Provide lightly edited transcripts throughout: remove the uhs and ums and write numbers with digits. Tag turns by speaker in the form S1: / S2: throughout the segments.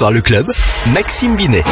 S1: Bonsoir le club, Maxime Binet.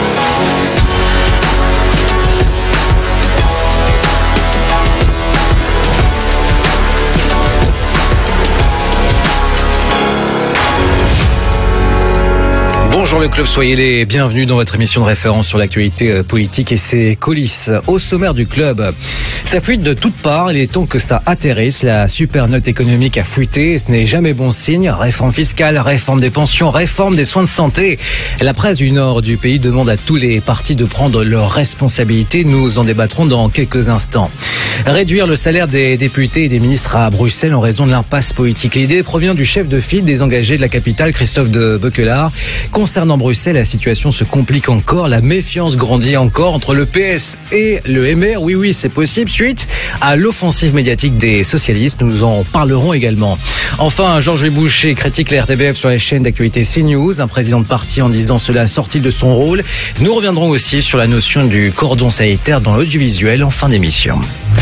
S2: Bonjour le club, soyez les bienvenus dans votre émission de référence sur l'actualité politique et ses coulisses. Au sommaire du club, ça fuite de toutes parts, il est temps que ça atterrisse. La super note économique a fuité et ce n'est jamais bon signe. Réforme fiscale, réforme des pensions, réforme des soins de santé. La presse du nord du pays demande à tous les partis de prendre leurs responsabilités. Nous en débattrons dans quelques instants. Réduire le salaire des députés et des ministres à Bruxelles en raison de l'impasse politique. L'idée provient du chef de file désengagé de la capitale, Christophe de Beuquelaar. Concernant Bruxelles, la situation se complique encore. La méfiance grandit encore entre le PS et le MR. Oui, c'est possible. Suite à l'offensive médiatique des socialistes, nous en parlerons également. Enfin, Georges Boucher critique la RTBF sur les chaînes d'actualité CNews. Un président de parti en disant cela sort-il de son rôle. Nous reviendrons aussi sur la notion du cordon sanitaire dans l'audiovisuel en fin d'émission.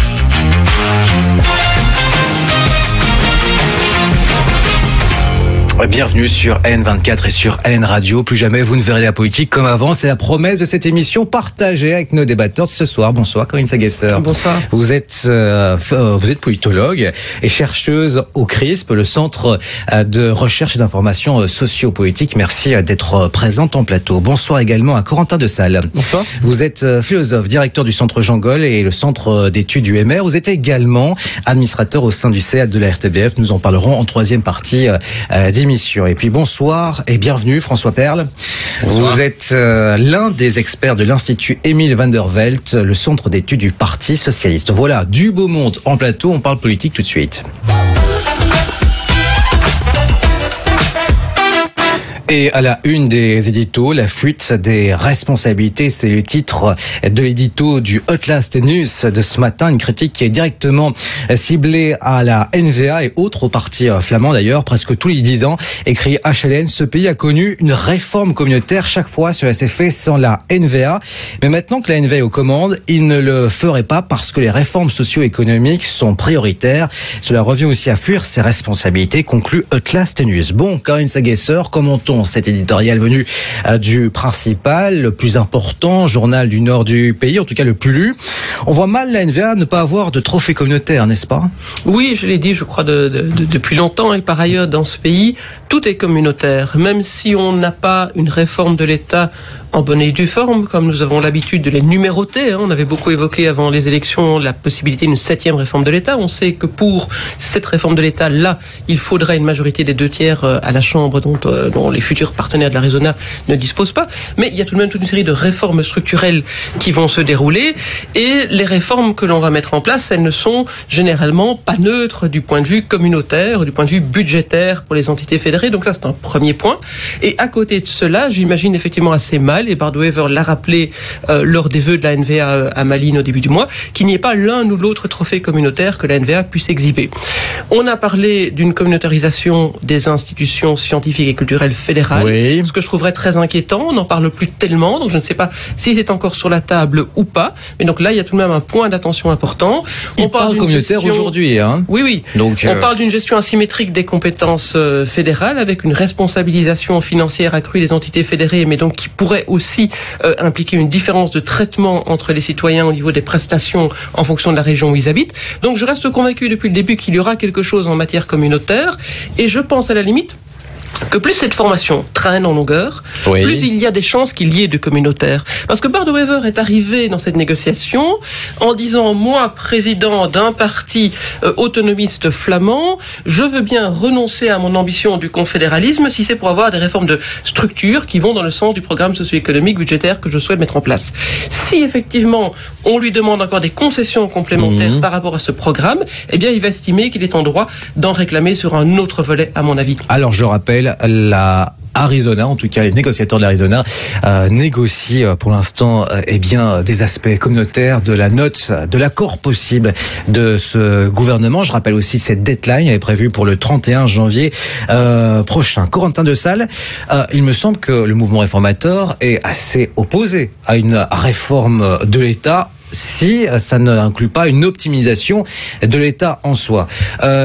S2: Bienvenue sur N24 et sur N Radio. Plus jamais vous ne verrez la politique comme avant. C'est la promesse de cette émission partagée avec nos débatteurs ce soir. Bonsoir Corinne Sagesser.
S3: Bonsoir.
S2: Vous êtes politologue et chercheuse au CRISP, le Centre de recherche et d'information sociopolitique. Merci d'être présente en plateau. Bonsoir également à Corentin Desalle.
S3: Bonsoir.
S2: Vous êtes philosophe, directeur du Centre Jean Gol et le Centre d'études du MR. Vous êtes également administrateur au sein du CA de la RTBF. Nous en parlerons en troisième partie d'émission. Et puis bonsoir et bienvenue François Perle. Bonsoir. Vous êtes l'un des experts de l'Institut Émile van der Velde, le centre d'études du Parti socialiste. Voilà, du beau monde en plateau, on parle politique tout de suite. Et à la une des éditos, la fuite des responsabilités, c'est le titre de l'édito du Utlaste News de ce matin. Une critique qui est directement ciblée à la NVA et autres partis flamands d'ailleurs. Presque tous les 10 ans, écrit HLN, ce pays a connu une réforme communautaire. Chaque fois, cela s'est fait sans la NVA. Mais maintenant que la NVA est aux commandes, il ne le ferait pas parce que les réformes socio-économiques sont prioritaires. Cela revient aussi à fuir ses responsabilités, conclut Utlaste News. Bon, Corinne Sagesser, commentons cet éditorial venu du principal, le plus important journal du nord du pays, en tout cas le plus lu. On voit mal la NVA ne pas avoir de trophée communautaire, n'est-ce pas ?
S3: Oui, je l'ai dit, je crois, depuis longtemps. Et par ailleurs, dans ce pays, tout est communautaire. Même si on n'a pas une réforme de l'État en bonne et due forme, comme nous avons l'habitude de les numéroter. On avait beaucoup évoqué avant les élections la possibilité d'une 7e réforme de l'État. On sait que pour cette réforme de l'État, là, il faudrait une majorité des 2/3 à la Chambre dont les futurs partenaires de l'Arizona ne disposent pas. Mais il y a tout de même toute une série de réformes structurelles qui vont se dérouler. Et les réformes que l'on va mettre en place, elles ne sont généralement pas neutres du point de vue communautaire, du point de vue budgétaire pour les entités fédérées. Donc ça, c'est un premier point. Et à côté de cela, j'imagine effectivement assez mal, et Bart de Wever l'a rappelé lors des vœux de la NVA à Malines au début du mois, qu'il n'y ait pas l'un ou l'autre trophée communautaire que la NVA puisse exhiber. On a parlé d'une communautarisation des institutions scientifiques et culturelles fédérales, oui. Ce que je trouverais très inquiétant. On n'en parle plus tellement, donc je ne sais pas si c'est encore sur la table ou pas. Mais donc là, il y a tout de même un point d'attention important.
S2: On parle communautaire aujourd'hui, hein.
S3: Oui. Donc, on parle d'une gestion asymétrique des compétences fédérales avec une responsabilisation financière accrue des entités fédérées, mais donc qui pourrait aussi impliquer une différence de traitement entre les citoyens au niveau des prestations en fonction de la région où ils habitent. Donc je reste convaincu depuis le début qu'il y aura quelque chose en matière communautaire et je pense à la limite que plus cette formation traîne en longueur, oui. Plus il y a des chances qu'il y ait de communautaire. Parce que Bart de Wever est arrivé dans cette négociation en disant, moi, président d'un parti autonomiste flamand, je veux bien renoncer à mon ambition du confédéralisme si c'est pour avoir des réformes de structure qui vont dans le sens du programme socio-économique budgétaire que je souhaite mettre en place. Si effectivement on lui demande encore des concessions complémentaires par rapport à ce programme, eh bien il va estimer qu'il est en droit d'en réclamer sur un autre volet, à mon avis.
S2: Alors je rappelle, la Arizona, en tout cas les négociateurs de l'Arizona négocient pour l'instant des aspects communautaires de la note de l'accord possible de ce gouvernement. Je rappelle aussi cette deadline est prévue pour le 31 janvier prochain. Corentin Desalle, il me semble que le mouvement réformateur est assez opposé à une réforme de l'État si ça n'inclut pas une optimisation de l'État en soi.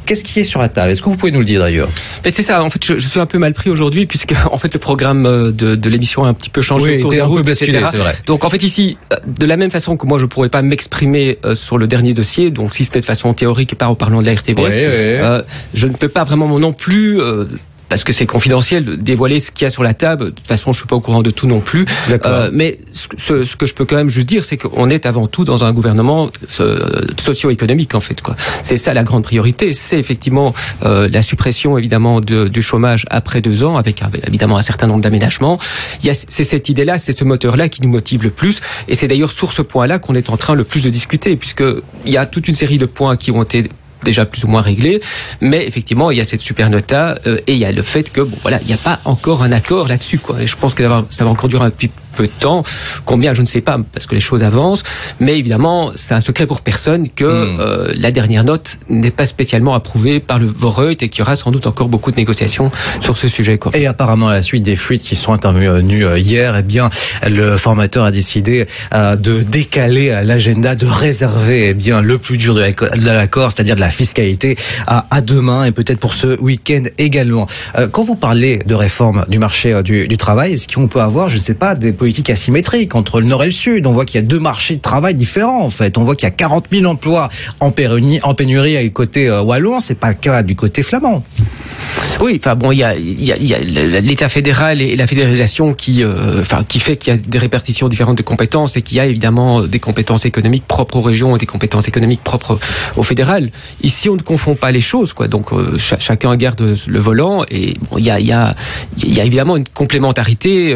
S2: Qu'est-ce qui est sur la table? Est-ce que vous pouvez nous le dire d'ailleurs?
S4: C'est ça, en fait, je suis un peu mal pris aujourd'hui puisque en fait le programme de l'émission a un petit peu changé.
S2: Oui, il était un peu basculé, c'est vrai.
S4: Donc en fait ici, de la même façon que moi je pourrais pas m'exprimer sur le dernier dossier, donc si ce n'est de façon théorique et pas en parlant de la RTBF, je ne peux pas vraiment non plus... parce que c'est confidentiel, dévoiler ce qu'il y a sur la table. De toute façon, je suis pas au courant de tout non plus. Mais ce que je peux quand même juste dire, c'est qu'on est avant tout dans un gouvernement socio-économique, en fait, quoi. C'est ça la grande priorité. C'est effectivement la suppression, évidemment, du chômage après 2 ans, avec évidemment un certain nombre d'aménagements. C'est cette idée-là, c'est ce moteur-là qui nous motive le plus. Et c'est d'ailleurs sur ce point-là qu'on est en train le plus de discuter, puisque il y a toute une série de points qui ont été déjà plus ou moins réglé, mais effectivement il y a cette super nota et il y a le fait que il n'y a pas encore un accord là-dessus, quoi. Et je pense que ça va encore durer un petit peu de temps, combien je ne sais pas, parce que les choses avancent, mais évidemment c'est un secret pour personne que la dernière note n'est pas spécialement approuvée par le Vorreut et qu'il y aura sans doute encore beaucoup de négociations sur ce sujet, quoi.
S2: Et apparemment à la suite des fuites qui sont intervenues hier, le formateur a décidé de décaler l'agenda, de réserver le plus dur de l'accord, c'est-à-dire de la fiscalité à demain et peut-être pour ce week-end également. Quand vous parlez de réforme du marché du travail, est-ce qu'on peut avoir, je ne sais pas, des politiques asymétriques entre le Nord et le Sud? On voit qu'il y a 2 marchés de travail différents, en fait. On voit qu'il y a 40 000 emplois en pénurie du côté wallon, c'est pas le cas du côté flamand.
S4: Oui, enfin bon, il y a l'État fédéral et la fédéralisation qui fait qu'il y a des répartitions différentes de compétences et qu'il y a évidemment des compétences économiques propres aux régions et des compétences économiques propres au fédéral. Ici, on ne confond pas les choses, quoi. Donc chacun garde le volant et il y a évidemment une complémentarité.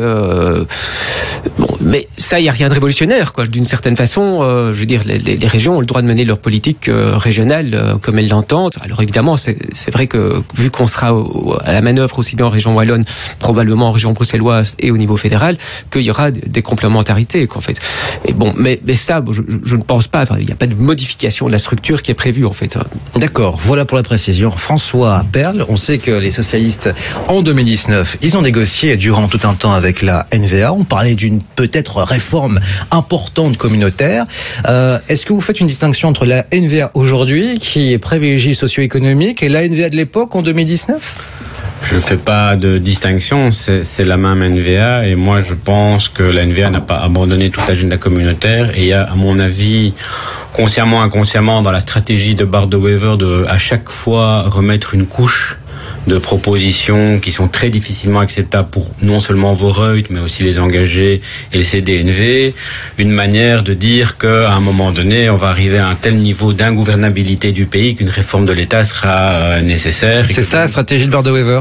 S4: Mais ça, il n'y a rien de révolutionnaire, quoi. D'une certaine façon, je veux dire, les régions ont le droit de mener leur politique régionale comme elles l'entendent. Alors évidemment, c'est vrai que vu qu'on sera à la manœuvre aussi bien en région wallonne, probablement en région bruxelloise et au niveau fédéral, qu'il y aura des complémentarités, quoi, en fait. Et mais ça, je ne pense pas. Enfin, il n'y a pas de modification de la structure qui est prévue, en fait.
S2: D'accord. Voilà pour la précision. François Perle, on sait que les socialistes en 2019, ils ont négocié durant tout un temps avec la NVA. On parlait d'une peut-être réforme importante communautaire. Est-ce que vous faites une distinction entre la NVA aujourd'hui, qui privilégie socio-économique, et la NVA de l'époque en 2019 ?
S5: Je ne fais pas de distinction, c'est la même NVA, et moi je pense que la NVA n'a pas abandonné toute l'agenda communautaire, et il y a, à mon avis, consciemment, inconsciemment, dans la stratégie de Bart de Wever, de à chaque fois remettre une couche de propositions qui sont très difficilement acceptables pour non seulement Vorreut, mais aussi les engagés et les CDNV, une manière de dire qu'à un moment donné, on va arriver à un tel niveau d'ingouvernabilité du pays qu'une réforme de l'État sera nécessaire.
S2: C'est ça la stratégie de Bart de Wever.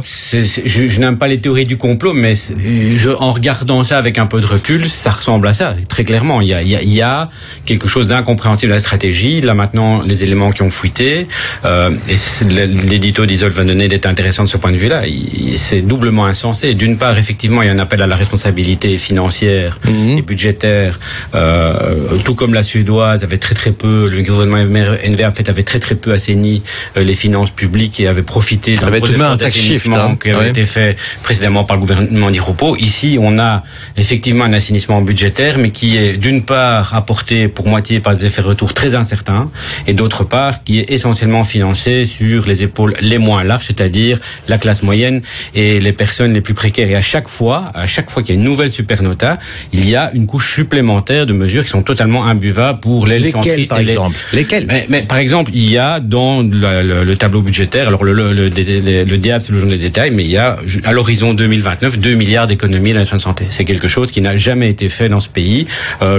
S5: Je n'aime pas les théories du complot, mais en regardant ça avec un peu de recul, ça ressemble à ça, très clairement. Il y a quelque chose d'incompréhensible à la stratégie. Là maintenant, les éléments qui ont fuité, et l'édito d'Isolde Vandenay est intéressant de ce point de vue-là. C'est doublement insensé. D'une part, effectivement, il y a un appel à la responsabilité financière et budgétaire, tout comme la suédoise avait très peu, le gouvernement NVA avait très peu assaini les finances publiques et avait profité d'un projet d'assainissement qui avait été fait précédemment par le gouvernement Di Rupo. Ici, on a effectivement un assainissement budgétaire, mais qui est d'une part apporté pour moitié par des effets retours très incertains, et d'autre part qui est essentiellement financé sur les épaules les moins larges, c'est-à-dire la classe moyenne et les personnes les plus précaires. Et à chaque fois qu'il y a une nouvelle supernota, il y a une couche supplémentaire de mesures qui sont totalement imbuvables pour les centristes.
S2: Par exemple
S5: mais par exemple, il y a dans le tableau budgétaire, alors le diable c'est le jour des détails, mais il y a à l'horizon 2029 2 milliards d'économies dans les soins de santé. C'est quelque chose qui n'a jamais été fait dans ce pays.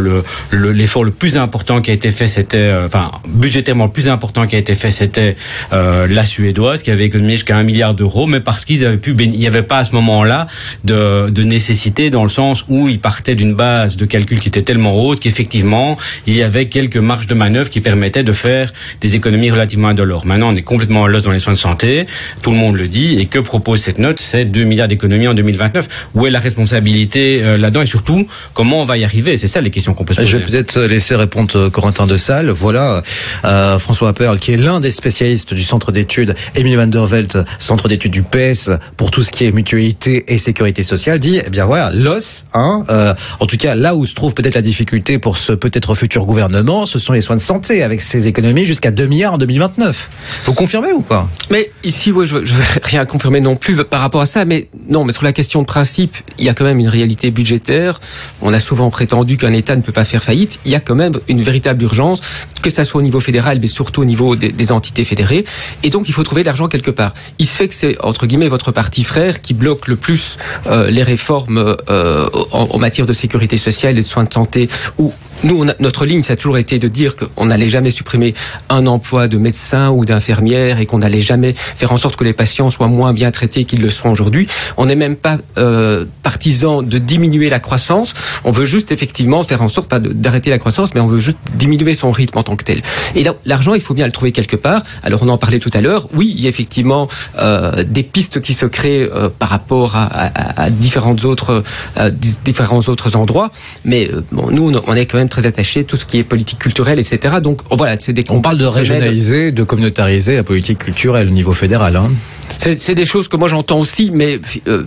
S5: L'effort le plus important qui a été fait, c'était, budgétairement le plus important qui a été fait, c'était la suédoise, qui avait économisé jusqu'à 1 milliard d'euros, mais parce qu'ils avaient il n'y avait pas à ce moment-là de nécessité, dans le sens où ils partaient d'une base de calcul qui était tellement haute qu'effectivement, il y avait quelques marges de manœuvre qui permettaient de faire des économies relativement indolores. Maintenant, on est complètement à l'os dans les soins de santé, tout le monde le dit, et que propose cette note? C'est 2 milliards d'économies en 2029. Où est la responsabilité là-dedans, et surtout, comment on va y arriver? C'est ça les questions qu'on peut se poser.
S2: Je vais peut-être laisser répondre Corentin de Salle. Voilà, François Perle, qui est l'un des spécialistes du centre d'études Émile van der Velde, centre centre d'études du PS pour tout ce qui est mutualité et sécurité sociale, dit, eh bien voilà, l'os, en tout cas là où se trouve peut-être la difficulté pour ce peut-être futur gouvernement, ce sont les soins de santé, avec ces économies jusqu'à 2 milliards en 2029. Vous confirmez ou pas?
S4: Mais ici, je ne vais rien confirmer non plus par rapport à ça, mais sur la question de principe, il y a quand même une réalité budgétaire. On a souvent prétendu qu'un État ne peut pas faire faillite. Il y a quand même une véritable urgence, que ça soit au niveau fédéral, mais surtout au niveau des entités fédérées. Et donc, il faut trouver de l'argent quelque part. Il se fait que c'est, entre guillemets, votre parti frère qui bloque le plus les réformes en matière de sécurité sociale et de soins de santé, où nous, notre ligne, ça a toujours été de dire qu'on n'allait jamais supprimer un emploi de médecin ou d'infirmière et qu'on n'allait jamais faire en sorte que les patients soient moins bien traités qu'ils le sont aujourd'hui. On n'est même pas partisan de diminuer la croissance. On veut juste effectivement faire en sorte, pas d'arrêter la croissance, mais on veut juste diminuer son rythme en tant que tel. Et là, l'argent, il faut bien le trouver quelque part. Alors, on en parlait tout à l'heure. Oui, il y a effectivement des pistes qui se créent par rapport à différents autres endroits. Mais nous, on est quand même très attachés, tout ce qui est politique culturelle, etc. Donc voilà, c'est des
S2: On parle de régionaliser, de communautariser la politique culturelle au niveau fédéral.
S4: C'est des choses que moi j'entends aussi, mais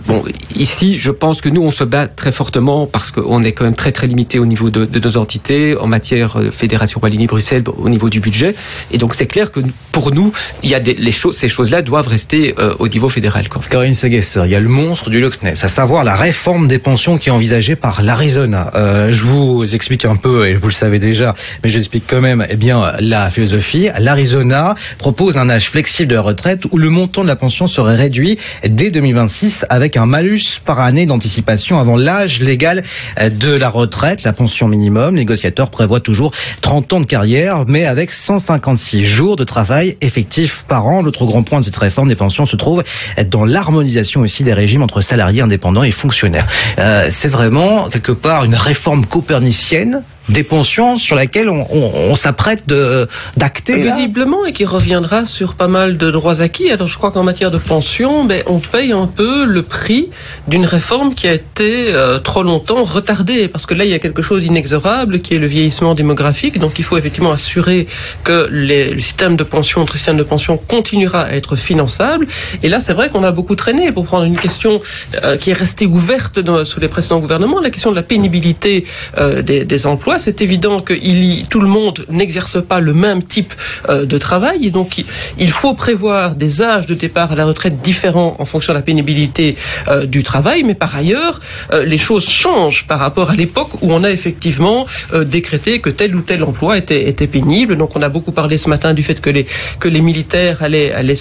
S4: ici, je pense que nous, on se bat très fortement parce qu'on est quand même très très limité au niveau de nos entités, en matière Fédération Wallonie-Bruxelles, au niveau du budget. Et donc c'est clair que pour nous, il y a ces choses-là doivent rester au niveau fédéral.
S2: Corinne Segesser, il y a le monstre du Loch Ness, à savoir la réforme des pensions qui est envisagée par l'Arizona. Je vous explique un peu, et vous le savez déjà, mais j'explique quand même la philosophie. L'Arizona propose un âge flexible de la retraite où le montant de la pension serait réduit dès 2026 avec un malus par année d'anticipation avant l'âge légal de la retraite. La pension minimum, le négociateur prévoit toujours 30 ans de carrière, mais avec 156 jours de travail effectif par an. L'autre grand point de cette réforme des pensions se trouve dans l'harmonisation aussi des régimes entre salariés indépendants et fonctionnaires. C'est vraiment quelque part une réforme copernicienne des pensions sur laquelle on s'apprête d'acter.
S3: Visiblement, et qui reviendra sur pas mal de droits acquis. Alors je crois qu'en matière de pension, on paye un peu le prix d'une réforme qui a été trop longtemps retardée. Parce que là, il y a quelque chose d'inexorable qui est le vieillissement démographique. Donc il faut effectivement assurer que le système de pension, notre système de pension continuera à être finançable. Et là, c'est vrai qu'on a beaucoup traîné. Pour prendre une question qui est restée ouverte sous les précédents gouvernements, la question de la pénibilité des emplois. C'est évident que tout le monde n'exerce pas le même type de travail et donc il faut prévoir des âges de départ à la retraite différents en fonction de la pénibilité du travail, mais par ailleurs les choses changent par rapport à l'époque où on a effectivement décrété que tel ou tel emploi était pénible. Donc on a beaucoup parlé ce matin du fait que les militaires allaient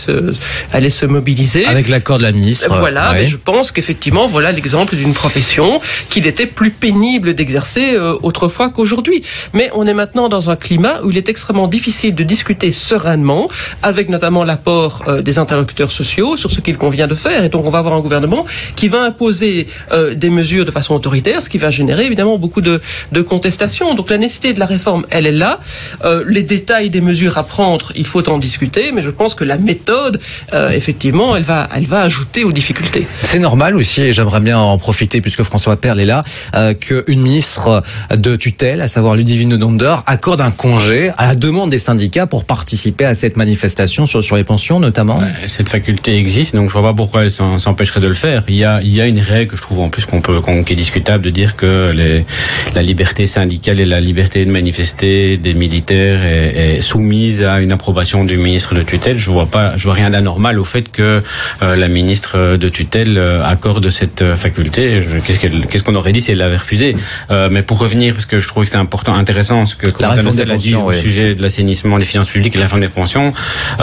S3: se mobiliser.
S2: Avec l'accord de la ministre.
S3: Voilà, mais je pense qu'effectivement, voilà l'exemple d'une profession qu'il était plus pénible d'exercer autrefois qu'aujourd'hui. Mais on est maintenant dans un climat où il est extrêmement difficile de discuter sereinement, avec notamment l'apport des interlocuteurs sociaux sur ce qu'il convient de faire. Et donc on va avoir un gouvernement qui va imposer des mesures de façon autoritaire, ce qui va générer évidemment beaucoup de contestations. Donc la nécessité de la réforme, elle est là. Les détails des mesures à prendre, il faut en discuter, mais je pense que la méthode, effectivement, elle va ajouter aux difficultés.
S2: C'est normal aussi, et j'aimerais bien en profiter puisque François Perle est là, qu'une ministre de tutelle, à savoir Ludivine Ndonder, accorde un congé à la demande des syndicats pour participer à cette manifestation sur les pensions notamment.
S5: Cette faculté existe, donc je vois pas pourquoi elle s'empêcherait de le faire. Il y a une règle que je trouve en plus qui est discutable, de dire que la liberté syndicale et la liberté de manifester des militaires est soumise à une approbation du ministre de tutelle. Je vois rien d'anormal au fait que la ministre de tutelle accorde cette faculté. Qu'est-ce qu'on aurait dit si elle l'avait refusé? Mais pour revenir, parce que je trouve que c'est intéressant ce que Corinne a dit au sujet de l'assainissement des finances publiques et de la réforme des pensions.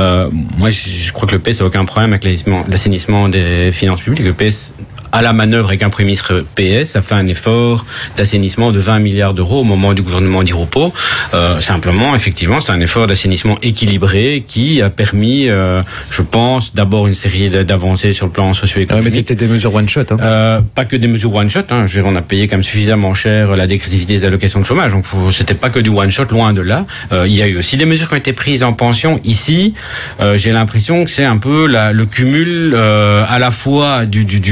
S5: Moi, je crois que le PS n'a aucun problème avec l'assainissement des finances publiques. Le PS à la manœuvre avec un Premier ministre PS a fait un effort d'assainissement de 20 milliards d'euros au moment du gouvernement d'Iropo. Simplement, effectivement, c'est un effort d'assainissement équilibré qui a permis, je pense, d'abord une série d'avancées sur le plan socio-économique.
S2: Mais c'était des mesures one-shot.
S5: Pas que des mesures one-shot. On a payé quand même suffisamment cher la dégressivité des allocations de chômage. Donc, c'était pas que du one-shot, loin de là. Il y a eu aussi des mesures qui ont été prises en pension. Ici, j'ai l'impression que c'est un peu le cumul à la fois du pire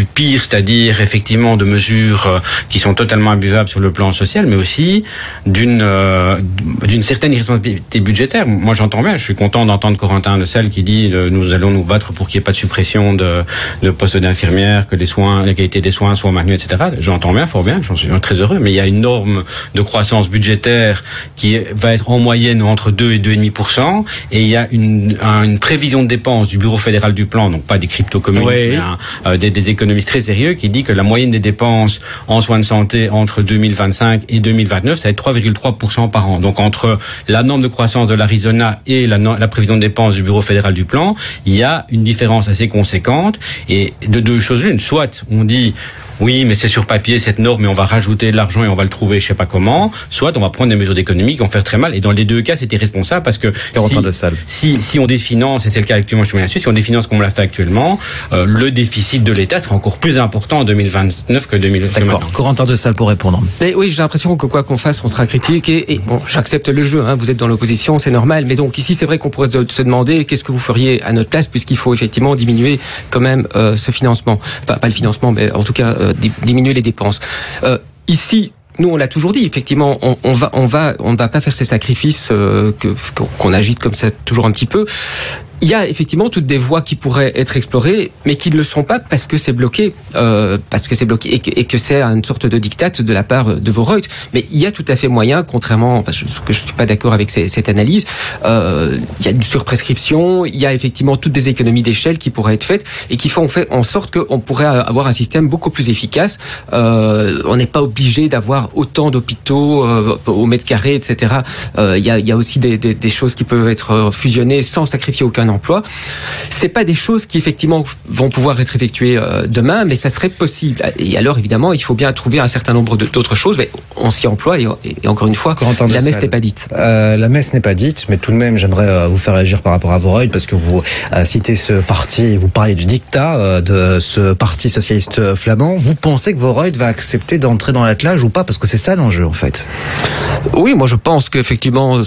S5: c'est-à-dire effectivement de mesures qui sont totalement imbuvables sur le plan social, mais aussi d'une certaine irresponsabilité budgétaire. Moi, j'entends bien, je suis content d'entendre Corentin de Sales qui dit nous allons nous battre pour qu'il n'y ait pas de suppression de postes d'infirmières, que la qualité des soins soit maintenue, etc. J'entends bien, fort bien, j'en suis très heureux, mais il y a une norme de croissance budgétaire qui va être en moyenne entre 2 et 2,5%, et il y a une prévision de dépenses du Bureau fédéral du plan, donc pas des crypto-communistes, mais des économistes très sérieux, qui dit que la moyenne des dépenses en soins de santé entre 2025 et 2029, ça va être 3,3% par an. Donc entre la norme de croissance de l'Arizona et la prévision de dépenses du Bureau fédéral du plan, il y a une différence assez conséquente, et de deux choses l'une. Soit on dit oui, mais c'est sur papier cette norme, mais on va rajouter de l'argent et on va le trouver je sais pas comment. Soit on va prendre des mesures d'économie qui vont faire très mal. Et dans les deux cas, c'est irresponsable parce que si on définance, et c'est le cas actuellement, je suis bien sûr, si on définance comme on l'a fait actuellement, le déficit de l'État sera encore plus important en 2029 que 2029.
S2: D'accord. Corentin de Sales pour répondre.
S4: Mais oui, j'ai l'impression que quoi qu'on fasse, on sera critique. Et bon, j'accepte le jeu. Vous êtes dans l'opposition, c'est normal. Mais donc ici, c'est vrai qu'on pourrait se demander qu'est-ce que vous feriez à notre place, puisqu'il faut effectivement diminuer quand même ce financement. Enfin, pas le financement, mais en tout cas diminuer les dépenses. Ici, nous, on l'a toujours dit. Effectivement, on ne va pas faire ces sacrifices qu'on agite comme ça toujours un petit peu. Il y a effectivement toutes des voies qui pourraient être explorées, mais qui ne le sont pas parce que c'est bloqué, et que c'est une sorte de diktat de la part de Vorreut. Mais il y a tout à fait moyen, contrairement, parce que je suis pas d'accord avec cette analyse. Il y a une surprescription, il y a effectivement toutes des économies d'échelle qui pourraient être faites et qui font en sorte qu'on pourrait avoir un système beaucoup plus efficace. On n'est pas obligé d'avoir autant d'hôpitaux au mètre carré, etc. Il y a aussi des choses qui peuvent être fusionnées sans sacrifier aucun emploi. C'est pas des choses qui effectivement vont pouvoir être effectuées demain, mais ça serait possible. Et alors évidemment, il faut bien trouver un certain nombre d'autres choses, mais on s'y emploie et encore une fois, la messe n'est pas dite.
S2: La messe n'est pas dite, mais tout de même, j'aimerais vous faire réagir par rapport à Vorreut, parce que vous citez ce parti et vous parlez du dictat de ce parti socialiste flamand. Vous pensez que Vorreut va accepter d'entrer dans l'attelage ou pas? Parce que c'est ça l'enjeu en fait.
S4: Oui, moi je pense qu'effectivement,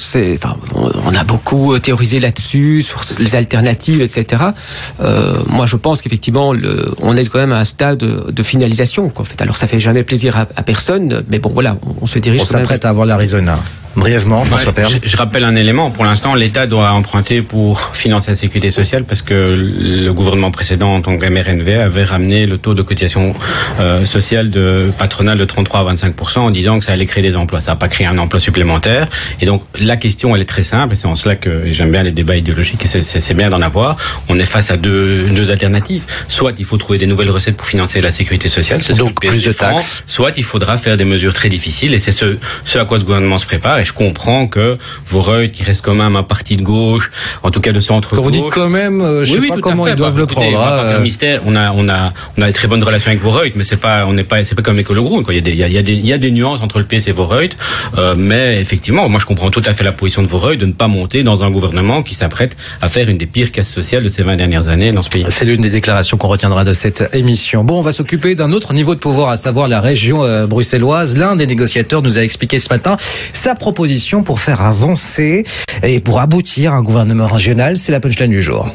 S4: on a beaucoup théorisé là-dessus, sur les alternatives, etc. Moi je pense qu'effectivement, on est quand même à un stade de finalisation, quoi, en fait. Alors ça fait jamais plaisir à personne, mais bon voilà, on se dirige.
S2: On s'apprête à avoir l'Arizona. Brièvement, François Perle.
S5: Je rappelle un élément. Pour l'instant, l'État doit emprunter pour financer la sécurité sociale parce que le gouvernement précédent, donc MRNV, avait ramené le taux de cotisation sociale patronale de 33 à 25% en disant que ça allait créer des emplois. Ça n'a pas créé un emploi supplémentaire. Et donc, la question, elle est très simple. Et c'est en cela que j'aime bien les débats idéologiques et c'est bien d'en avoir. On est face à deux alternatives. Soit il faut trouver des nouvelles recettes pour financer la sécurité sociale. C'est
S2: donc plus de taxes.
S5: Soit il faudra faire des mesures très difficiles et c'est ce à quoi ce gouvernement se prépare. Et je comprends que Vorreut, qui reste quand même un parti de gauche, en tout cas de centre-gauche.
S2: Quand vous dites quand même, je sais pas comment ils doivent le prendre.
S5: On va pas faire mystère. On a des très bonnes relations avec Vorreut, mais c'est pas comme Écolo Groen, quoi. Il y a des nuances entre le PS et Vorreut, mais effectivement, moi je comprends tout à fait la position de Vorreut de ne pas monter dans un gouvernement qui s'apprête à faire une des pires casses sociales de ces 20 dernières années dans ce pays.
S2: C'est l'une des déclarations qu'on retiendra de cette émission. Bon, on va s'occuper d'un autre niveau de pouvoir, à savoir la région bruxelloise. L'un des négociateurs nous a expliqué ce matin sa proposition pour faire avancer et pour aboutir à un gouvernement régional. C'est la punchline du jour.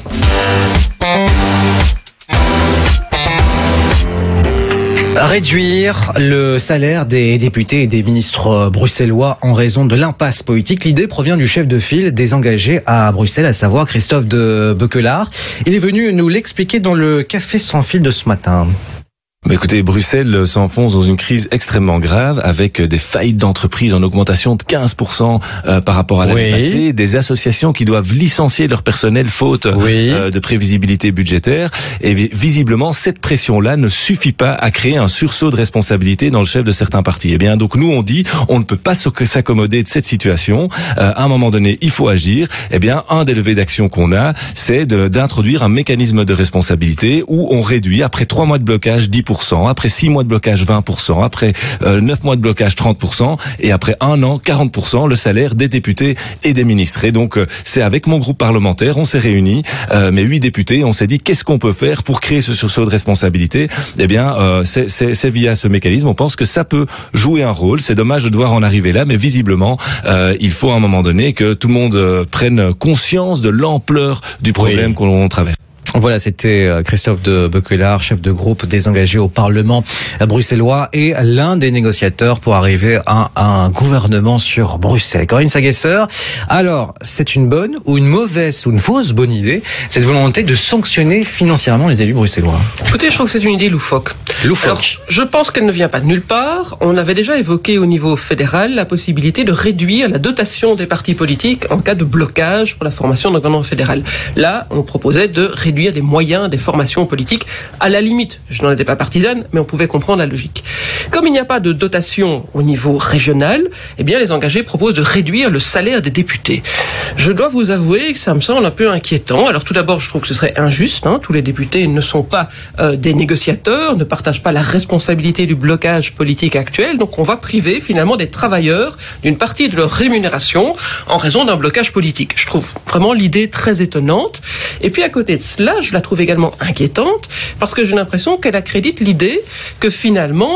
S2: Réduire le salaire des députés et des ministres bruxellois en raison de l'impasse politique. L'idée provient du chef de file des engagés à Bruxelles, à savoir Christophe de Beukelaar. Il est venu nous l'expliquer dans le Café sans fil de ce matin.
S6: Mais écoutez, Bruxelles s'enfonce dans une crise extrêmement grave avec des faillites d'entreprises en augmentation de 15% par rapport à l'année passée, des associations qui doivent licencier leur personnel faute de prévisibilité budgétaire. Et visiblement, cette pression-là ne suffit pas à créer un sursaut de responsabilité dans le chef de certains partis. Eh bien, donc nous, on dit, on ne peut pas s'accommoder de cette situation. À un moment donné, il faut agir. Eh bien, un des leviers d'action qu'on a, c'est d'introduire un mécanisme de responsabilité où on réduit, après 3 mois de blocage, 10%. Après 6 mois de blocage, 20%, après 9 mois de blocage, 30%, et après 1 an, 40% le salaire des députés et des ministres. Et donc, c'est avec mon groupe parlementaire, on s'est réunis, mes 8 députés, on s'est dit qu'est-ce qu'on peut faire pour créer ce sursaut de responsabilité. Eh bien, c'est via ce mécanisme, on pense que ça peut jouer un rôle. C'est dommage de devoir en arriver là, mais visiblement, il faut à un moment donné que tout le monde prenne conscience de l'ampleur du problème qu'on traverse.
S2: Voilà, c'était Christophe de Bequelard, chef de groupe désengagé au Parlement bruxellois et l'un des négociateurs pour arriver à un gouvernement sur Bruxelles. Corinne Sagesser, alors, c'est une bonne ou une mauvaise ou une fausse bonne idée, cette volonté de sanctionner financièrement les élus bruxellois?
S3: Écoutez, je trouve que c'est une idée loufoque. Alors, je pense qu'elle ne vient pas de nulle part. On avait déjà évoqué au niveau fédéral la possibilité de réduire la dotation des partis politiques en cas de blocage pour la formation d'un gouvernement fédéral. Là, on proposait de réduire des moyens des formations politiques. À la limite, je n'en étais pas partisane, mais on pouvait comprendre la logique. Comme il n'y a pas de dotation au niveau régional, eh bien, les engagés proposent de réduire le salaire des députés. Je dois vous avouer que ça me semble un peu inquiétant. Alors, tout d'abord, je trouve que ce serait injuste. Tous les députés ne sont pas des négociateurs, ne partagent pas la responsabilité du blocage politique actuel. Donc, on va priver finalement des travailleurs d'une partie de leur rémunération en raison d'un blocage politique. Je trouve vraiment l'idée très étonnante. Et puis, à côté de cela, je la trouve également inquiétante parce que j'ai l'impression qu'elle accrédite l'idée que finalement,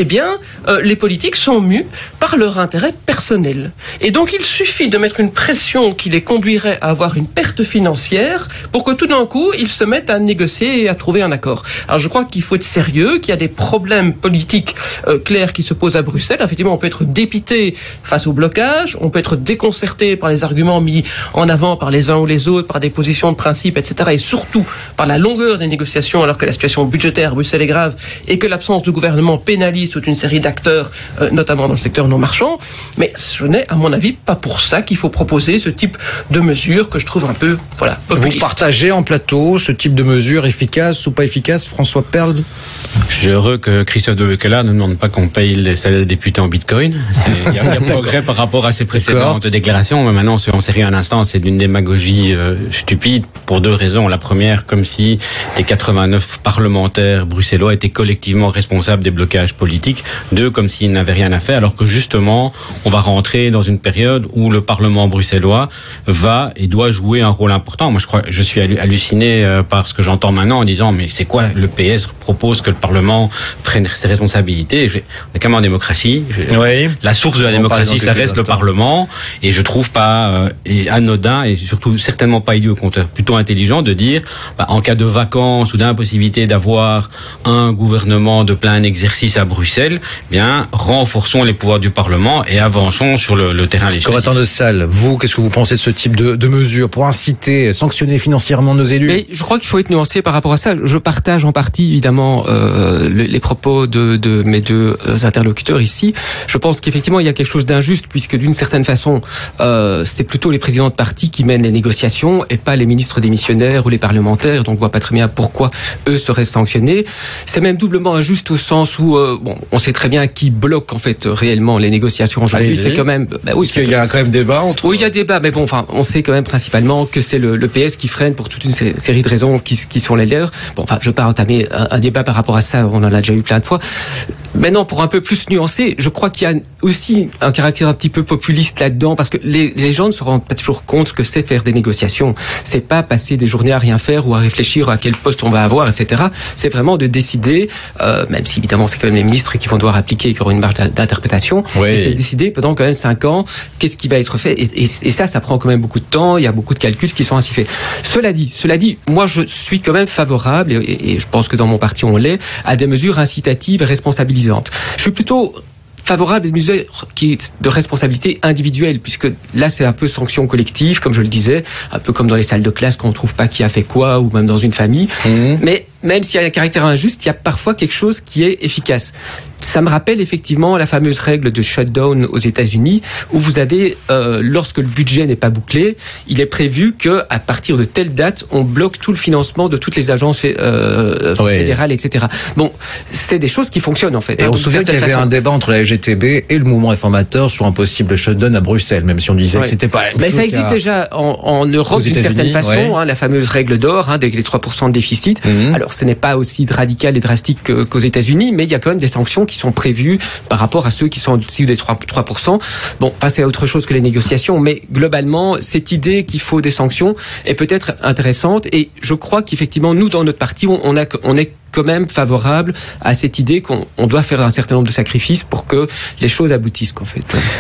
S3: les politiques sont mus par leur intérêt personnel. Et donc, il suffit de mettre une pression qui les conduirait à avoir une perte financière pour que tout d'un coup, ils se mettent à négocier et à trouver un accord. Alors, je crois qu'il faut être sérieux, qu'il y a des problèmes politiques clairs qui se posent à Bruxelles. Effectivement, on peut être dépité face au blocage, on peut être déconcerté par les arguments mis en avant par les uns ou les autres, par des positions de principe, etc. Et surtout par la longueur des négociations, alors que la situation budgétaire à Bruxelles est grave et que l'absence de gouvernement pénalise toute une série d'acteurs, notamment dans le secteur non marchand. Mais ce n'est, à mon avis, pas pour ça qu'il faut proposer ce type de mesures que je trouve un peu, populiste.
S2: Vous partagez en plateau ce type de mesures efficaces ou pas efficaces, François Perle?
S5: Je suis heureux que Christophe de Bequelard ne demande pas qu'on paye les salaires des députés en bitcoin. Il y a progrès par rapport à ses précédentes déclarations. Mais maintenant, soyons sérieux un instant, c'est d'une démagogie stupide pour deux raisons. La première, comme si les 89 parlementaires bruxellois étaient collectivement responsables des blocages politiques. Deux, comme s'ils n'avaient rien à faire, alors que justement, on va rentrer dans une période où le Parlement bruxellois va et doit jouer un rôle important. Moi, je suis halluciné par ce que j'entends maintenant en disant, mais c'est quoi, le PS propose que le Parlement prenne ses responsabilités. On est quand même en démocratie.
S2: Oui.
S5: La source de la démocratie, ça reste le Parlement. Et je trouve pas anodin et surtout certainement pas idiot, au contraire, plutôt intelligent de dire, en cas de vacances ou d'impossibilité d'avoir un gouvernement de plein exercice à Bruxelles, bien, renforçons les pouvoirs du Parlement et avançons sur le terrain législatif.
S2: Corentin de Sales, vous, qu'est-ce que vous pensez de ce type de mesures pour inciter, sanctionner financièrement nos élus?
S4: Mais je crois qu'il faut être nuancé par rapport à ça. Je partage en partie, évidemment, les propos de mes deux interlocuteurs ici. Je pense qu'effectivement, il y a quelque chose d'injuste, puisque d'une certaine façon, c'est plutôt les présidents de parti qui mènent les négociations et pas les ministres démissionnaires ou les parlementaires. Donc, on voit pas très bien pourquoi eux seraient sanctionnés. C'est même doublement injuste au sens où, on sait très bien qui bloque, en fait, réellement les négociations aujourd'hui. C'est quand même,
S2: oui. Parce qu'il y a quand même débat entre.
S4: Oui, il y a débat, mais bon, on sait quand même principalement que c'est le PS qui freine pour toute une série de raisons qui sont les leurs. Je ne vais pas entamer un débat par rapport à ça, on en a déjà eu plein de fois. Maintenant, pour un peu plus nuancer, je crois qu'il y a aussi un caractère un petit peu populiste là-dedans, parce que les gens ne se rendent pas toujours compte ce que c'est faire des négociations. C'est pas passer des journées à rien faire ou à réfléchir à quel poste on va avoir, etc. C'est vraiment de décider, même si évidemment c'est quand même les ministres qui vont devoir appliquer et qui auront une marge d'interprétation, mais c'est décider pendant quand même 5 ans qu'est-ce qui va être fait. Et ça prend quand même beaucoup de temps, il y a beaucoup de calculs qui sont ainsi faits. Cela dit, moi je suis quand même favorable, et je pense que dans mon parti on l'est, à des mesures incitatives et responsabilisantes. Je suis plutôt favorable à des mesures de responsabilité individuelle, puisque là c'est un peu sanction collective, comme je le disais, un peu comme dans les salles de classe quand on ne trouve pas qui a fait quoi, ou même dans une famille. Mais même s'il y a un caractère injuste, il y a parfois quelque chose qui est efficace. Ça me rappelle effectivement la fameuse règle de shutdown aux États-Unis, où vous avez, lorsque le budget n'est pas bouclé, il est prévu qu'à partir de telle date, on bloque tout le financement de toutes les agences fédérales, etc. Bon, c'est des choses qui fonctionnent en fait.
S2: Et on se souvient qu'il y avait un débat entre la FGTB et le mouvement réformateur sur un possible shutdown à Bruxelles, même si on disait que c'était pas la même chose.
S4: Ça existe déjà en Europe d'une certaine façon, la fameuse règle d'or, des 3% de déficit. Alors ce n'est pas aussi radical et drastique qu'aux États-Unis, mais il y a quand même des sanctions qui sont prévues par rapport à ceux qui sont au-dessus des 3%. Bon, c'est autre chose que les négociations, mais globalement, cette idée qu'il faut des sanctions est peut-être intéressante, et je crois qu'effectivement, nous, dans notre parti, on est quand même favorable à cette idée qu'on doit faire un certain nombre de sacrifices pour que les choses aboutissent, en fait.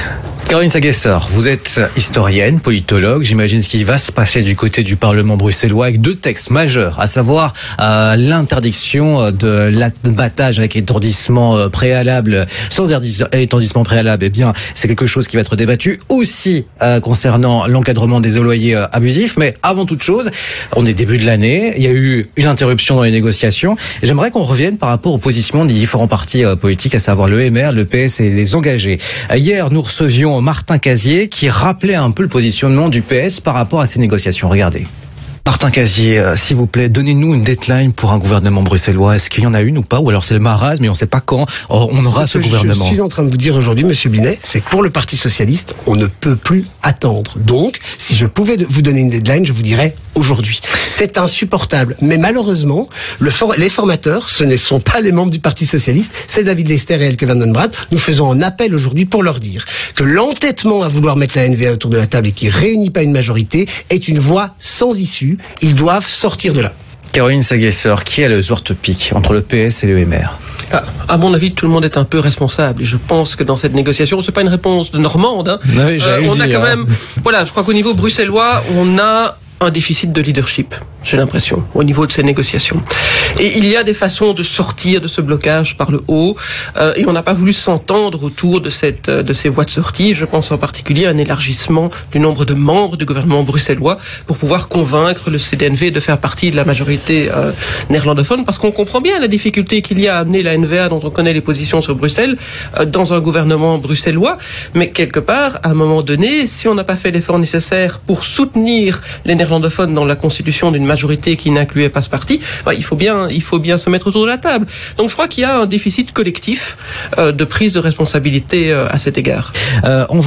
S2: Caroline Sagesser, vous êtes historienne, politologue. J'imagine ce qui va se passer du côté du Parlement bruxellois avec 2 textes majeurs, à savoir l'interdiction de l'abattage avec étourdissement préalable, sans étourdissement préalable. Eh bien, c'est quelque chose qui va être débattu aussi concernant l'encadrement des loyers abusifs. Mais avant toute chose, on est début de l'année, il y a eu une interruption dans les négociations. Et j'aimerais qu'on revienne par rapport aux positions des différents partis politiques, à savoir le MR, le PS et les engagés. Hier, nous recevions Martin Casier qui rappelait un peu le positionnement du PS par rapport à ces négociations. Regardez. Martin Casier, s'il vous plaît, donnez-nous une deadline pour un gouvernement bruxellois. Est-ce qu'il y en a une ou pas? Ou alors c'est le marasme, mais on ne sait pas quand on aura ce gouvernement.
S7: Ce que je suis en train de vous dire aujourd'hui, Monsieur Binet, c'est que pour le Parti Socialiste, on ne peut plus attendre. Donc, si je pouvais vous donner une deadline, je vous dirais aujourd'hui. C'est insupportable. Mais malheureusement, les formateurs, ce ne sont pas les membres du Parti Socialiste, c'est David Lester et Elke van den Braat. Nous faisons un appel aujourd'hui pour leur dire que l'entêtement à vouloir mettre la NVA autour de la table et qui réunit pas une majorité est une voie sans issue. Ils doivent sortir de là.
S2: Caroline Sagesser, qui a le Zwartpiek entre le PS et le MR?
S3: À mon avis, tout le monde est un peu responsable. Et je pense que dans cette négociation, c'est pas une réponse de Normande. Hein.
S2: Oui,
S3: on a quand même, voilà, je crois qu'au niveau bruxellois, on a un déficit de leadership, j'ai l'impression, au niveau de ces négociations. Et il y a des façons de sortir de ce blocage par le haut, et on n'a pas voulu s'entendre autour de ces voies de sortie. Je pense en particulier à un élargissement du nombre de membres du gouvernement bruxellois pour pouvoir convaincre le CDNV de faire partie de la majorité néerlandophone, parce qu'on comprend bien la difficulté qu'il y a à amener la NVA, dont on connaît les positions sur Bruxelles, dans un gouvernement bruxellois. Mais quelque part, à un moment donné, si on n'a pas fait l'effort nécessaire pour soutenir les néerlandophones dans la constitution d'une majorité qui n'incluait pas ce parti, il faut bien se mettre autour de la table. Donc je crois qu'il y a un déficit collectif de prise de responsabilité à cet égard.
S2: On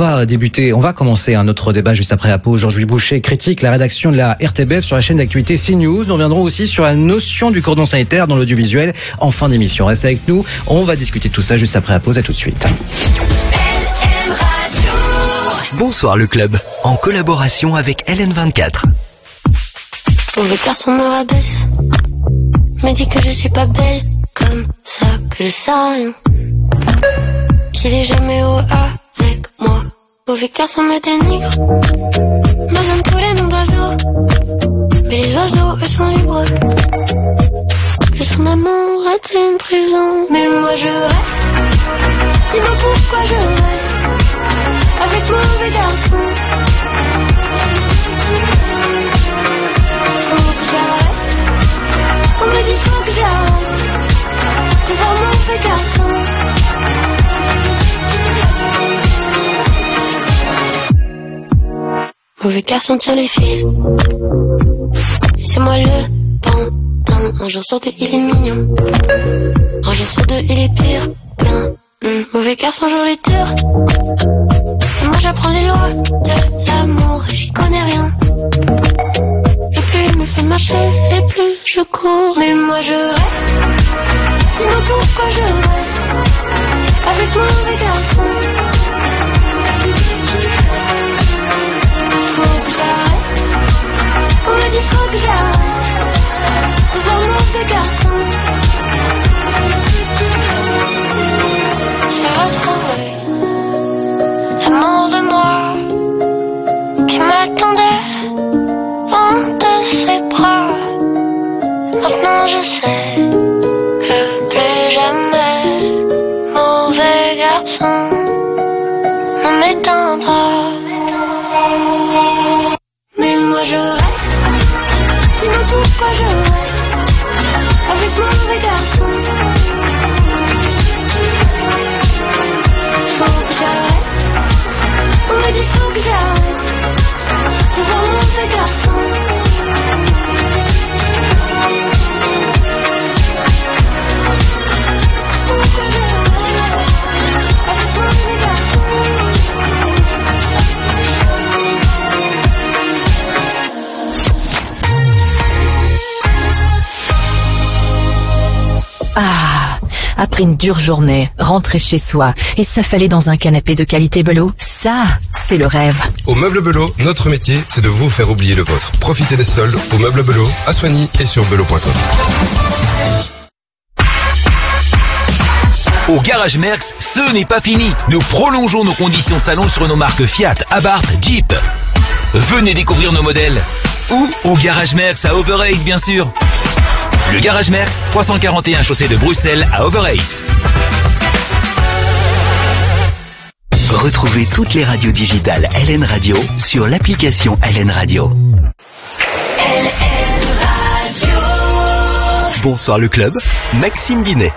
S2: va commencer un autre débat juste après la pause. Georges-Louis Boucher critique la rédaction de la RTBF sur la chaîne d'actualité CNews. Nous reviendrons aussi sur la notion du cordon sanitaire dans l'audiovisuel en fin d'émission. Restez avec nous, on va discuter de tout ça juste après la pause. À tout de suite.
S1: Bonsoir le club, en collaboration avec LN24.
S8: Mauvais garçon me rabaisse, me dit que je suis pas belle, comme ça que je sais rien, qu'il est jamais heureux avec moi. Mauvais garçon me dénigre, me donne tous les noms d'oiseaux, mais les oiseaux eux sont libres. Et son amour est une prison, mais moi je reste. Dis-moi pourquoi je reste avec mauvais garçon. On me dit faut que j'arrête de voir mauvais garçon. Mauvais garçon tire les fils, laissez-moi le pantin. Un jour sur 2 il est mignon, un jour sur 2 il est pire qu'un mauvais garçon joue les tours. Et moi j'apprends les lois de l'amour et j'y connais rien. Et plus il me fait marcher et plus je cours. Mais moi je reste. Dis-moi pourquoi je reste avec mon mauvais garçon. Faut que j'arrête. On me dit faut que j'arrête de voir mon mauvais garçon. J'ai retrouvé l'amour de moi qui m'attendait loin de ses bras. Maintenant je sais que plus jamais mauvais garçon ne m'éteindra. Mais moi je reste. Dis-moi pourquoi je reste avec mauvais garçon. Faut que j'arrête. On me dit faut que j'arrête de voir mauvais garçon.
S9: Ah, après une dure journée, rentrer chez soi et s'affaler dans un canapé de qualité Belot, ça, c'est le rêve.
S10: Au Meuble Belot, notre métier, c'est de vous faire oublier le vôtre. Profitez des soldes au Meuble Belot, à Soigny et sur belot.com.
S11: Au Garage Merckx, ce n'est pas fini. Nous prolongeons nos conditions salon sur nos marques Fiat, Abarth, Jeep. Venez découvrir nos modèles. Ou au Garage Merckx à Overace, bien sûr. Le Garage Merckx, 341 chaussée de Bruxelles à Overace.
S1: Retrouvez toutes les radios digitales LN Radio sur l'application LN Radio. Bonsoir le club, Maxime Binet.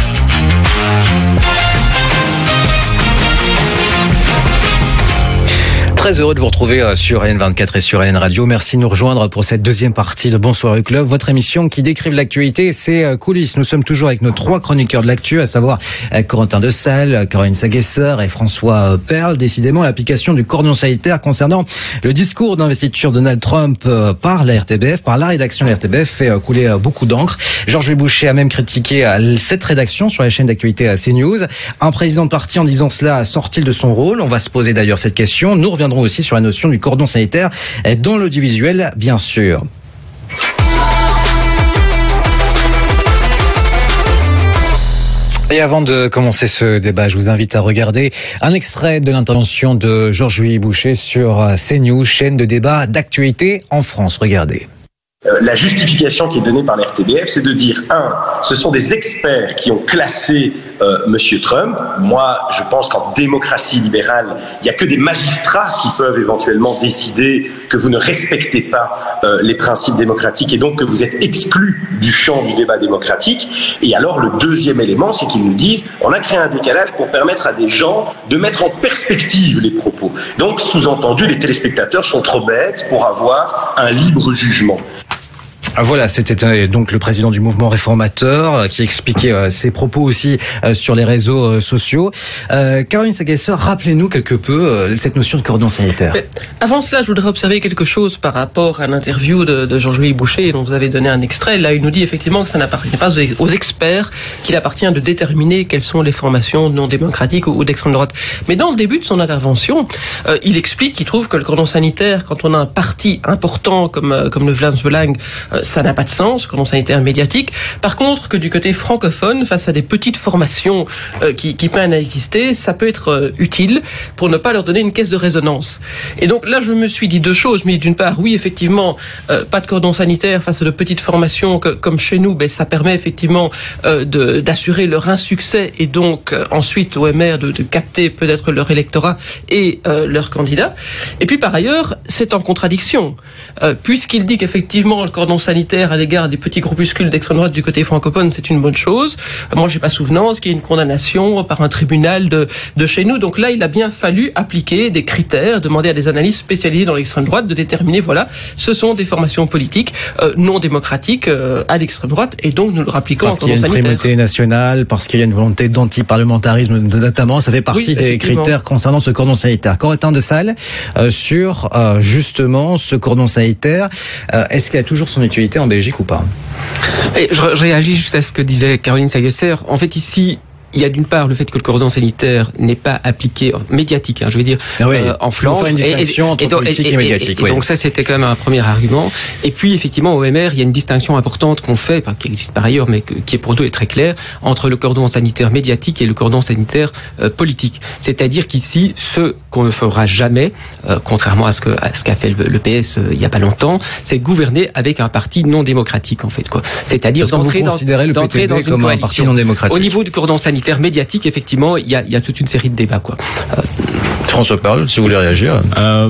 S2: Très heureux de vous retrouver sur LN24 et sur LN Radio. Merci de nous rejoindre pour cette deuxième partie de Bonsoir le Club, votre émission qui décrive l'actualité et ses coulisses. Nous sommes toujours avec nos trois chroniqueurs de l'actu, à savoir Corentin Desalle, Caroline Saguesser et François Perle. Décidément, l'application du cordon sanitaire concernant le discours d'investiture de Donald Trump par la RTBF, par la rédaction de la RTBF, fait couler beaucoup d'encre. Georges Boucher a même critiqué cette rédaction sur la chaîne d'actualité CNews. Un président de parti, en disant cela, sort-il de son rôle? On va se poser d'ailleurs cette question. Nous reviendrons aussi sur la notion du cordon sanitaire dans l'audiovisuel, bien sûr. Et avant de commencer ce débat, je vous invite à regarder un extrait de l'intervention de Georges Boucher sur CNews, chaîne de débat d'actualité en France. Regardez.
S12: La justification qui est donnée par la RTBF, c'est de dire, ce sont des experts qui ont classé Monsieur Trump. Moi, je pense qu'en démocratie libérale, il n'y a que des magistrats qui peuvent éventuellement décider que vous ne respectez pas les principes démocratiques et donc que vous êtes exclu du champ du débat démocratique. Et alors, le deuxième élément, c'est qu'ils nous disent, on a créé un décalage pour permettre à des gens de mettre en perspective les propos. Donc, sous-entendu, les téléspectateurs sont trop bêtes pour avoir un libre jugement.
S2: Voilà, c'était donc le président du mouvement réformateur qui expliquait ses propos aussi sur les réseaux sociaux. Caroline Saguesser, rappelez-nous quelque peu cette notion de cordon sanitaire.
S3: Mais avant cela, je voudrais observer quelque chose par rapport à l'interview de Georges Boucher dont vous avez donné un extrait. Là, il nous dit effectivement que ça n'appartient pas aux experts, qu'il appartient de déterminer quelles sont les formations non démocratiques ou d'extrême droite. Mais dans le début de son intervention, il explique qu'il trouve que le cordon sanitaire, quand on a un parti important comme le Vlaams Belang, ça n'a pas de sens, cordon sanitaire médiatique. Par contre, que du côté francophone, face à des petites formations qui peinent à exister, ça peut être utile pour ne pas leur donner une caisse de résonance. Et donc là, je me suis dit deux choses. Mais d'une part, oui, effectivement, pas de cordon sanitaire face à de petites formations comme chez nous, ça permet effectivement d'assurer leur insuccès et donc ensuite au MR de capter peut-être leur électorat et leur candidat. Et puis par ailleurs, c'est en contradiction, puisqu'il dit qu'effectivement le cordon sanitaire à l'égard des petits groupuscules d'extrême droite du côté francophone, c'est une bonne chose. Moi, j'ai pas souvenance qu'il y ait une condamnation par un tribunal de chez nous. Donc là, il a bien fallu appliquer des critères, demander à des analystes spécialisés dans l'extrême droite de déterminer, voilà, ce sont des formations politiques non démocratiques à l'extrême droite, et donc nous le rappliquons en cordon sanitaire.
S2: Parce qu'il y a une primauté nationale, parce qu'il y a une volonté d'antiparlementarisme, notamment, ça fait partie des critères concernant ce cordon sanitaire. Corentin Desalle, sur justement ce cordon sanitaire, est-ce qu'il a toujours son utilité en Belgique ou pas?
S4: Je réagis juste à ce que disait Caroline Saguesser. En fait, ici, il y a d'une part le fait que le cordon sanitaire n'est pas appliqué médiatique, je veux dire, en Flandre.
S2: Il faut faire une distinction entre politique et médiatique.
S4: Et donc ça, c'était quand même un premier argument. Et puis effectivement, au MR, il y a une distinction importante qu'on fait, qui existe par ailleurs, mais qui est pour nous est très claire, entre le cordon sanitaire médiatique et le cordon sanitaire politique. C'est-à-dire qu'ici, ce qu'on ne fera jamais, contrairement à ce qu'a fait le PS il y a pas longtemps, c'est gouverner avec un parti non démocratique, en fait, quoi. C'est-à-dire d'entrer dans une coalition
S2: non démocratique.
S4: Au niveau du cordon sanitaire médiatique, effectivement, il y a toute une série de débats, quoi.
S2: François Perle, si vous voulez réagir.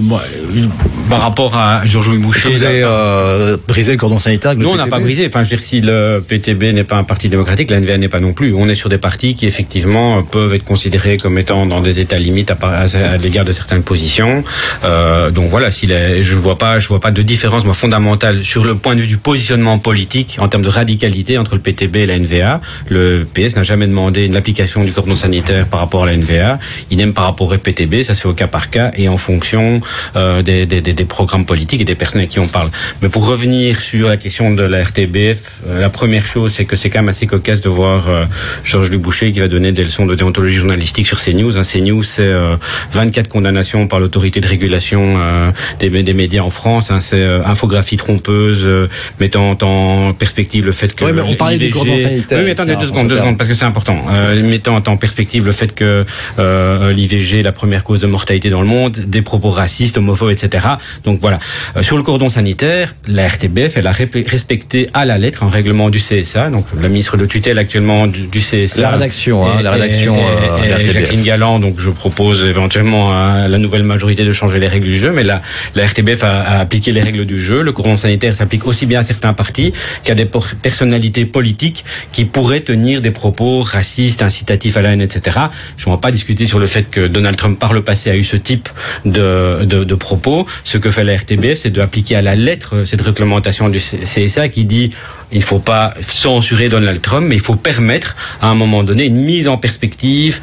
S5: Par rapport à Georges Boucher,
S2: vous avez brisé le cordon sanitaire avec le
S5: Non,
S2: PTB?
S5: on n'a pas brisé. Enfin, je veux dire, si le PTB n'est pas un parti démocratique, la NVA n'est pas non plus. On est sur des partis qui, effectivement, peuvent être considérés comme étant dans des états limites à l'égard de certaines positions. Donc voilà, je vois pas de différence fondamentale sur le point de vue du positionnement politique en termes de radicalité entre le PTB et la NVA. Le PS n'a jamais demandé l'application du cordon sanitaire par rapport à la NVA. Idem par rapport au PTB, ça se fait au cas par cas et en fonction des programmes politiques et des personnes à qui on parle. Mais pour revenir sur la question de la RTBF, la première chose, c'est que c'est quand même assez cocasse de voir Georges Boucher qui va donner des leçons de déontologie journalistique sur CNews. CNews, c'est 24 condamnations par l'autorité de régulation des médias en France. C'est infographie trompeuse, mettant en perspective le fait que...
S2: Oui, mais on parlait du cordon sanitaire.
S5: Oui, mais attendez deux secondes, parce que c'est important. mettant en perspective le fait que l'IVG est la première cause de mortalité dans le monde, des propos racistes, homophobes, etc. Donc voilà. Sur le cordon sanitaire, la RTBF, elle a respecté à la lettre un règlement du CSA. Donc la ministre de tutelle actuellement du CSA.
S2: La rédaction,
S5: Jacqueline Galland. Donc je propose éventuellement à la nouvelle majorité de changer les règles du jeu, mais la RTBF a appliqué les règles du jeu. Le cordon sanitaire s'applique aussi bien à certains partis qu'à des personnalités politiques qui pourraient tenir des propos racistes, incitatifs à la haine, etc. Je ne vais pas discuter sur le fait que Donald Trump par le passé a eu ce type de propos. Ce que fait la RTBF, c'est d'appliquer à la lettre cette réglementation du CSA qui dit il ne faut pas censurer Donald Trump, mais il faut permettre à un moment donné une mise en perspective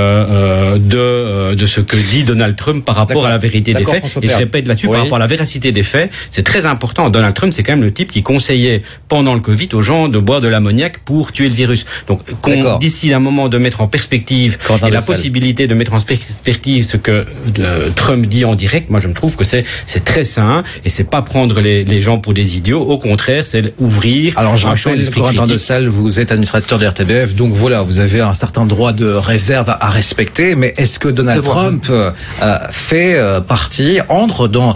S5: de ce que dit Donald Trump par rapport à la vérité des faits. Et je répète là-dessus, par rapport à la véracité des faits, c'est très important. Donald Trump, c'est quand même le type qui conseillait pendant le Covid aux gens de boire de l'ammoniac pour tuer le virus. Donc d'ici un moment de mettre en perspective et la possibilité de mettre en perspective ce que Trump dit en direct, moi je me trouve que c'est très sain et c'est pas prendre les gens pour des idiots. Au contraire, c'est ouvrir.
S2: Alors, je rappelle, Corentin de Sales, vous êtes administrateur de l'RTBF, donc voilà, vous avez un certain droit de réserve à respecter, mais est-ce que Donald Trump entre dans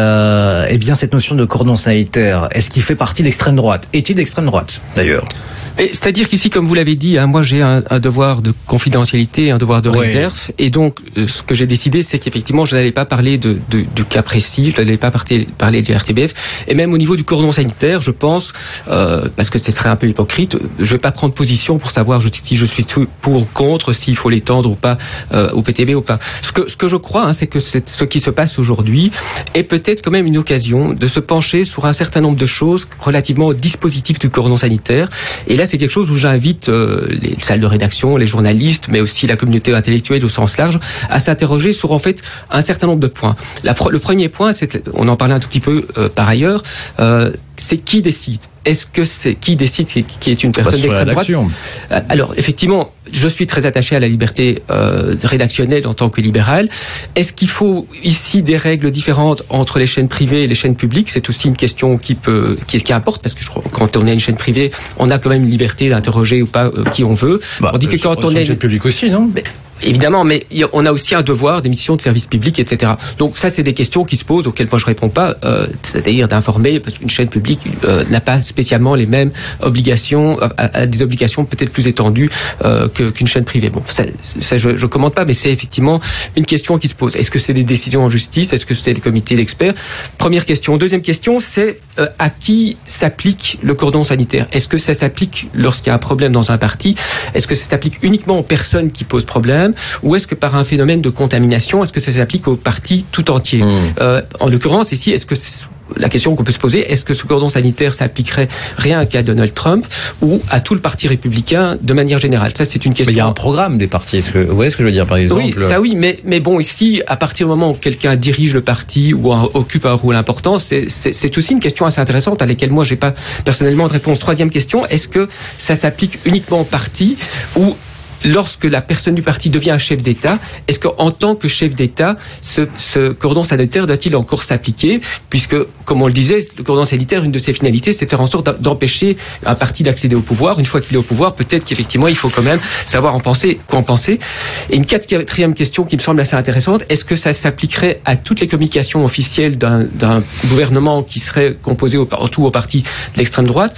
S2: cette notion de cordon sanitaire? Est-ce qu'il fait partie de l'extrême droite? Est-il d'extrême droite, d'ailleurs?
S4: C'est-à-dire qu'ici, comme vous l'avez dit, moi j'ai un devoir de confidentialité, un devoir de réserve, et donc ce que j'ai décidé, c'est qu'effectivement je n'allais pas parler du cas précis, je n'allais pas parler du RTBF, et même au niveau du cordon sanitaire, je pense, parce que ce serait un peu hypocrite, je ne vais pas prendre position pour savoir si je suis pour ou contre, s'il faut l'étendre ou pas au PTB ou pas. Ce que je crois, c'est que ce qui se passe aujourd'hui est peut-être quand même une occasion de se pencher sur un certain nombre de choses relativement au dispositif du cordon sanitaire, et là c'est quelque chose où j'invite les salles de rédaction, les journalistes, mais aussi la communauté intellectuelle au sens large, à s'interroger sur en fait un certain nombre de points. Le premier point, on en parlait un tout petit peu par ailleurs, c'est qui décide. Est-ce que c'est qui décide qui est une personne d'extrême droite? Alors effectivement, je suis très attaché à la liberté rédactionnelle en tant que libéral. Est-ce qu'il faut ici des règles différentes entre les chaînes privées et les chaînes publiques? C'est aussi une question qui importe, parce que je crois que quand on est une chaîne privée, on a quand même une liberté d'interroger ou pas qui on veut. On dit que quand on est
S2: une chaîne publique aussi, non?
S4: Évidemment, mais on a aussi un devoir d'émission de service public, etc. Donc ça, c'est des questions qui se posent, auxquelles moi je réponds pas, c'est-à-dire d'informer, parce qu'une chaîne publique n'a pas spécialement les mêmes obligations, a des obligations peut-être plus étendues qu'une chaîne privée. Bon, ça je commente pas, mais c'est effectivement une question qui se pose. Est-ce que c'est des décisions en justice? Est-ce que c'est des comités d'experts? Première question. Deuxième question, c'est à qui s'applique le cordon sanitaire? Est-ce que ça s'applique lorsqu'il y a un problème dans un parti? Est-ce que ça s'applique uniquement aux personnes qui posent problème? Ou est-ce que par un phénomène de contamination, est-ce que ça s'applique au parti tout entier? En l'occurrence, ici, est-ce que la question qu'on peut se poser, est-ce que ce cordon sanitaire s'appliquerait rien qu'à Donald Trump ou à tout le parti républicain de manière générale? Ça, c'est une question.
S2: Mais il y a un programme des partis. Vous voyez ce que je veux dire, par exemple?
S4: Oui, ça oui, mais bon, ici, à partir du moment où quelqu'un dirige le parti ou occupe un rôle important, c'est aussi une question assez intéressante à laquelle moi, j'ai pas personnellement de réponse. Troisième question, est-ce que ça s'applique uniquement au parti ou lorsque la personne du parti devient un chef d'État, est-ce qu'en tant que chef d'État, ce cordon sanitaire doit-il encore s'appliquer? Puisque, comme on le disait, le cordon sanitaire, une de ses finalités, c'est de faire en sorte d'empêcher un parti d'accéder au pouvoir. Une fois qu'il est au pouvoir, peut-être qu'effectivement, il faut quand même savoir quoi en penser. Et une quatrième question qui me semble assez intéressante, est-ce que ça s'appliquerait à toutes les communications officielles d'un gouvernement qui serait composé en tout au parti de l'extrême droite,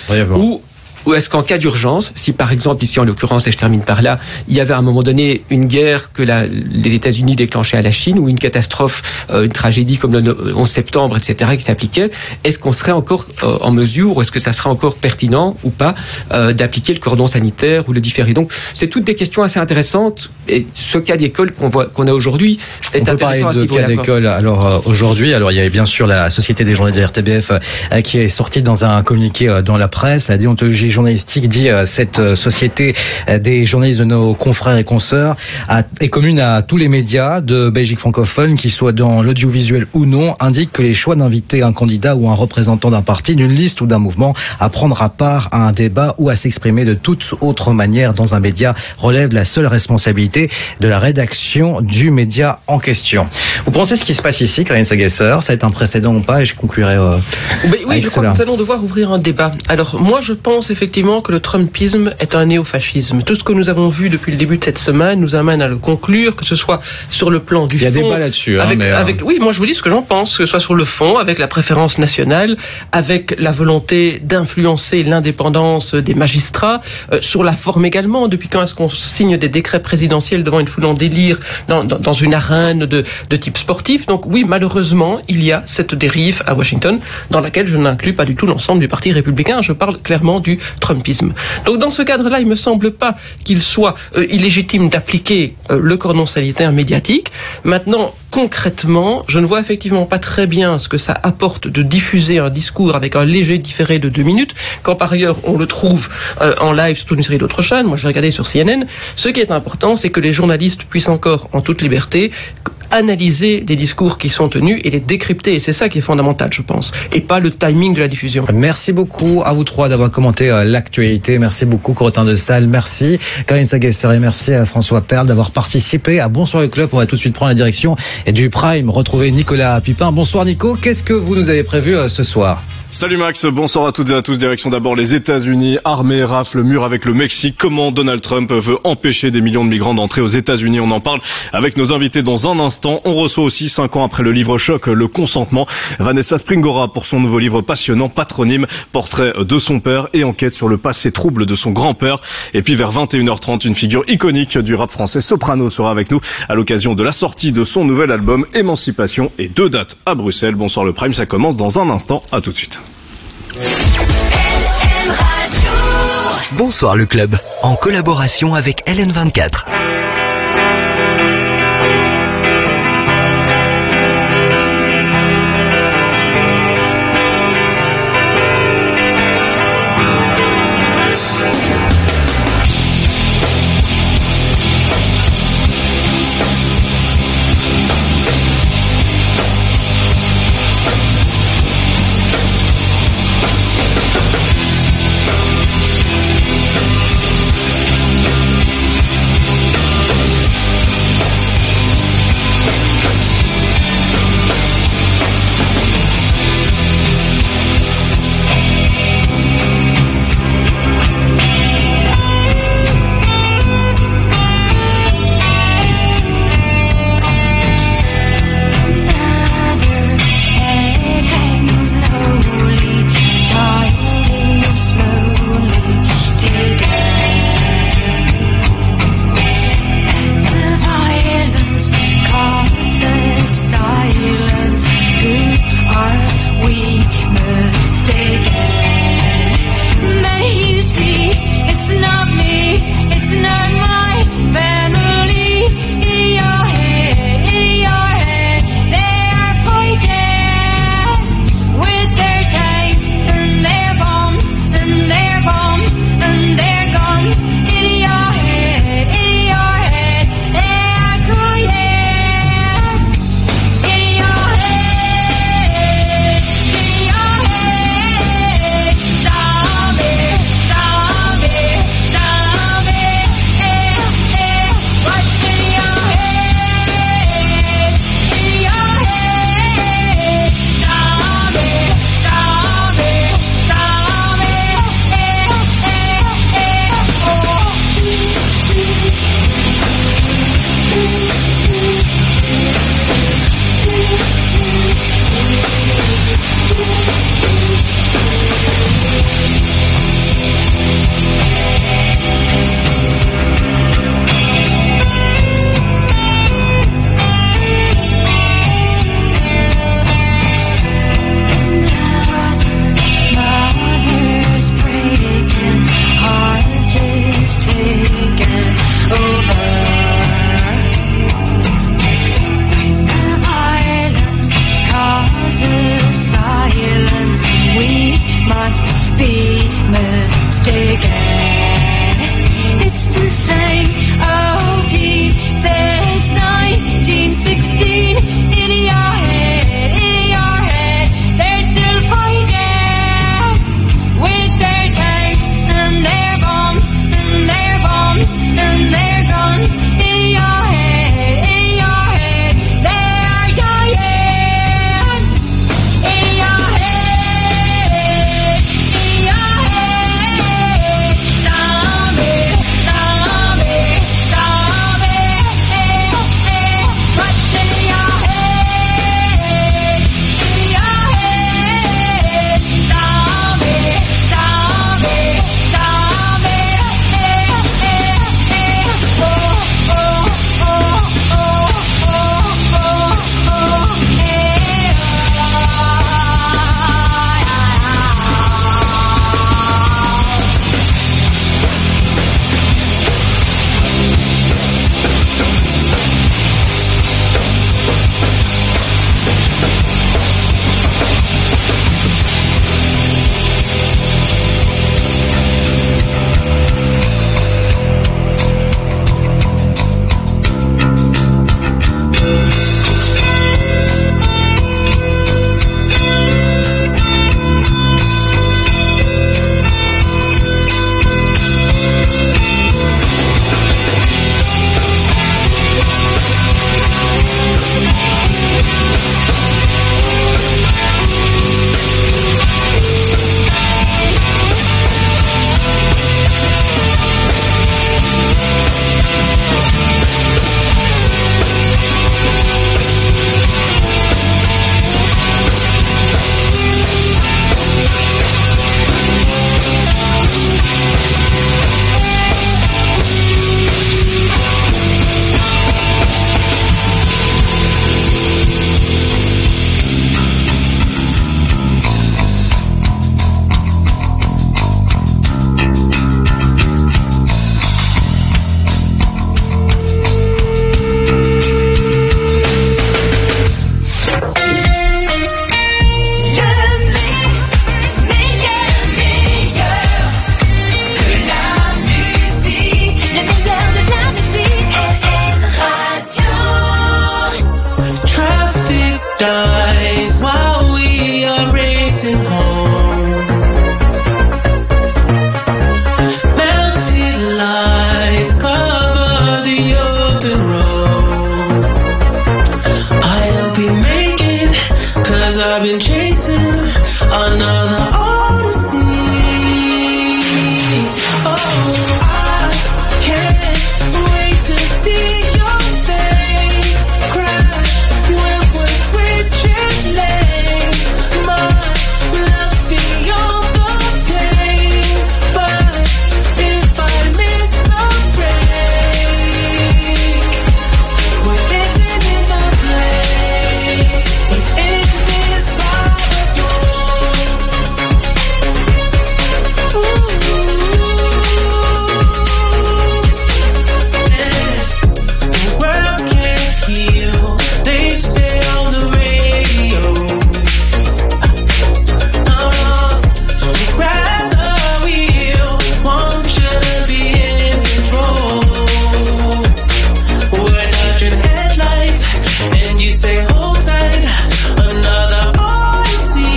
S4: ou est-ce qu'en cas d'urgence, si par exemple ici en l'occurrence, et je termine par là, il y avait à un moment donné une guerre que les États-Unis déclenchaient à la Chine, ou une catastrophe, une tragédie comme le 11 septembre, etc., qui s'appliquait, est-ce qu'on serait encore en mesure, ou est-ce que ça serait encore pertinent ou pas d'appliquer le cordon sanitaire ou le différer? Donc c'est toutes des questions assez intéressantes, et ce cas d'école qu'on a aujourd'hui est intéressant à ce niveau-là.
S2: On peut parler de cas d'école. Alors aujourd'hui, il y avait bien sûr la Société des journalistes de RTBF qui est sortie dans un communiqué dans la presse, la déontologie journalistique dit cette société des journalistes de nos confrères et consoeurs est commune à tous les médias de Belgique francophone, qu'ils soient dans l'audiovisuel ou non, indique que les choix d'inviter un candidat ou un représentant d'un parti, d'une liste ou d'un mouvement à prendre à part à un débat ou à s'exprimer de toute autre manière dans un média relève de la seule responsabilité de la rédaction du média en question. Vous pensez ce qui se passe ici, Karine Sagesser, ça va être un précédent ou pas? Et je conclurai
S3: oui, je crois que nous allons devoir ouvrir un débat. Alors moi je pense effectivement effectivement que le Trumpisme est un néofascisme. Tout ce que nous avons vu depuis le début de cette semaine nous amène à le conclure, que ce soit sur le plan du fond.
S2: Il y a débat là-dessus.
S3: Oui, moi je vous dis ce que j'en pense, que ce soit sur le fond, avec la préférence nationale, avec la volonté d'influencer l'indépendance des magistrats, sur la forme également. Depuis quand est-ce qu'on signe des décrets présidentiels devant une foule en délire dans une arène de type sportif? Donc oui, malheureusement, il y a cette dérive à Washington, dans laquelle je n'inclus pas du tout l'ensemble du Parti républicain. Je parle clairement du Trumpisme. Donc dans ce cadre-là, il me semble pas qu'il soit illégitime d'appliquer le cordon sanitaire médiatique. Maintenant, concrètement, je ne vois effectivement pas très bien ce que ça apporte de diffuser un discours avec un léger différé de 2 minutes, quand par ailleurs on le trouve en live sur toute une série d'autres chaînes. Moi, je vais regarder sur CNN. Ce qui est important, c'est que les journalistes puissent encore, en toute liberté, analyser les discours qui sont tenus et les décrypter. Et c'est ça qui est fondamental, je pense. Et pas le timing de la diffusion.
S2: Merci beaucoup à vous trois d'avoir commenté l'actualité. Merci beaucoup, Corentin de Sales. Merci, Karine Saguessery. Merci à François Perle d'avoir participé à Bonsoir le Club. On va tout de suite prendre la direction du Prime. Retrouver Nicolas Pipin. Bonsoir, Nico. Qu'est-ce que vous nous avez prévu ce soir?
S13: Salut Max, bonsoir à toutes et à tous. Direction d'abord les États-Unis. Armée rafle mur avec le Mexique. Comment Donald Trump veut empêcher des millions de migrants d'entrer aux États-Unis? On en parle avec nos invités dans un instant. On reçoit aussi 5 ans après le livre choc Le Consentement, Vanessa Springora pour son nouveau livre passionnant Patronyme, portrait de son père et enquête sur le passé trouble de son grand-père. Et puis vers 21h30, une figure iconique du rap français, Soprano, sera avec nous à l'occasion de la sortie de son nouvel album Émancipation et 2 dates à Bruxelles. Bonsoir le Prime, ça commence dans un instant. À tout de suite.
S1: Bonsoir le Club, en collaboration avec LN24.
S14: Yeah. eyes while we are racing home. Melted lights cover the open road. I'll be making, 'cause I've been chasing another odyssey. Oh, I can't wait to see your face crash when we're switching lanes. My love's beyond the pain, but if I miss the break, we're dancing in the place. It's indescribable. The world can't heal, they say on the radio. So grab the wheel, won't you be in control? We're dodging headlights, and you say hold tight, another odyssey.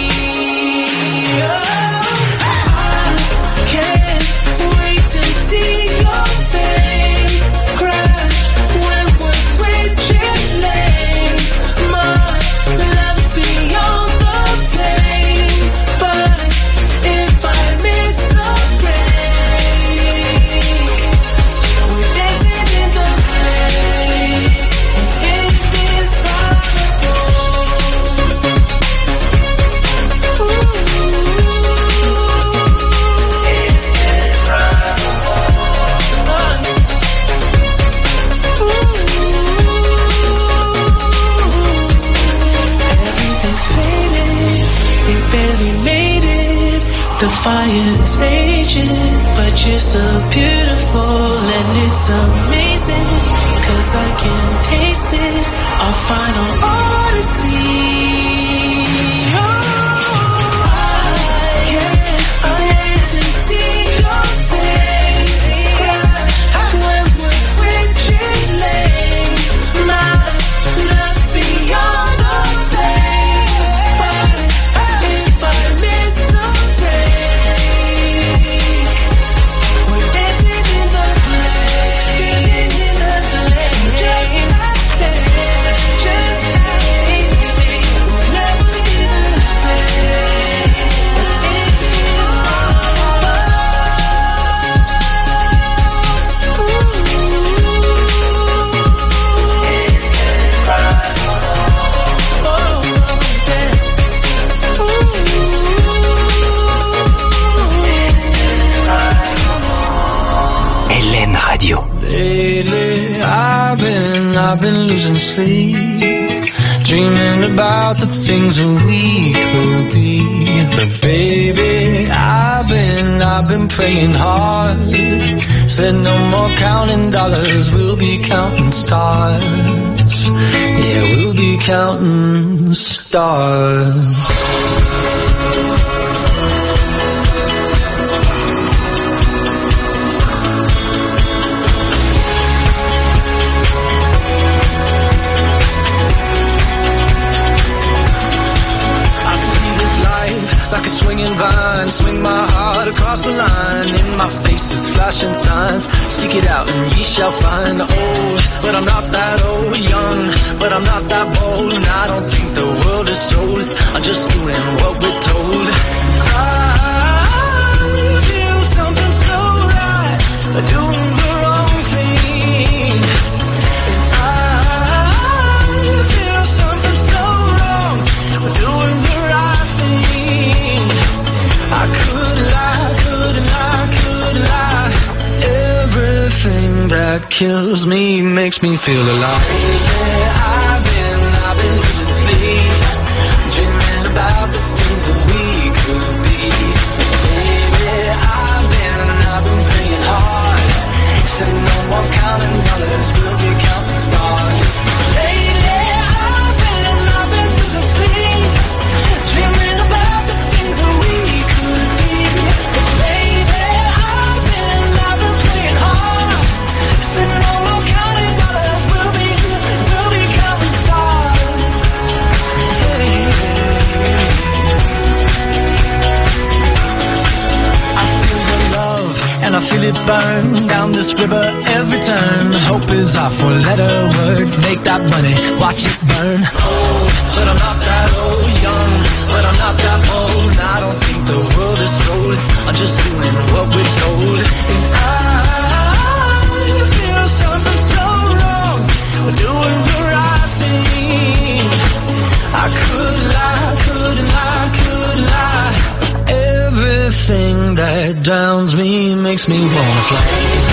S14: I can't wait to see your face crash when we're switching lanes. My love's beyond the pain, but if I miss the break, we're dancing in the place. It's indescribable. Everything's faded, we barely made it. The fire's raging, but you're so beautiful and it's amazing. 'Cause I can taste it, our final odyssey. Oh, I can't wait to see your face crash when we're switching lanes. My love's beyond the pain, but if I miss the break, we're dancing in the place, just like that, just like we'll never be the same. It's
S1: Hélène Radio.
S14: Lately, I've been losing sleep, dreaming about the things that we could be. But baby, I've been praying hard. Said no more counting dollars, we'll be counting stars. Yeah, we'll be counting stars. Like a swinging vine, swing my heart across the line. In my face is flashing signs, seek it out and ye shall find. Old, but I'm not that old. Young, but I'm not that bold. And I don't think the world is sold, I'm just doing what we're told. I feel something so right, doing the wrong thing. And I feel something so wrong, doing the right thing. I could lie. Everything that kills me makes me feel alive. Yeah, I've been losing sleep, dreaming about the things that we could be. Baby, I've been playing hard. Said no more counting dollars, we'll be counting stars. Lately, I've been losing sleep, dreaming about the things that we could be. Baby, I've been playing hard. Said no more counting dollars, we'll be counting. it burn down this river every turn. Hope is our four-letter word. Make that money, watch it burn. Old, but I'm not that old. Young, but I'm not that bold. I don't think the world is sold. I'm just doing what we're told. And I feel something so wrong. We're doing the right thing. I could lie. Everything that drowns me makes me wanna fly.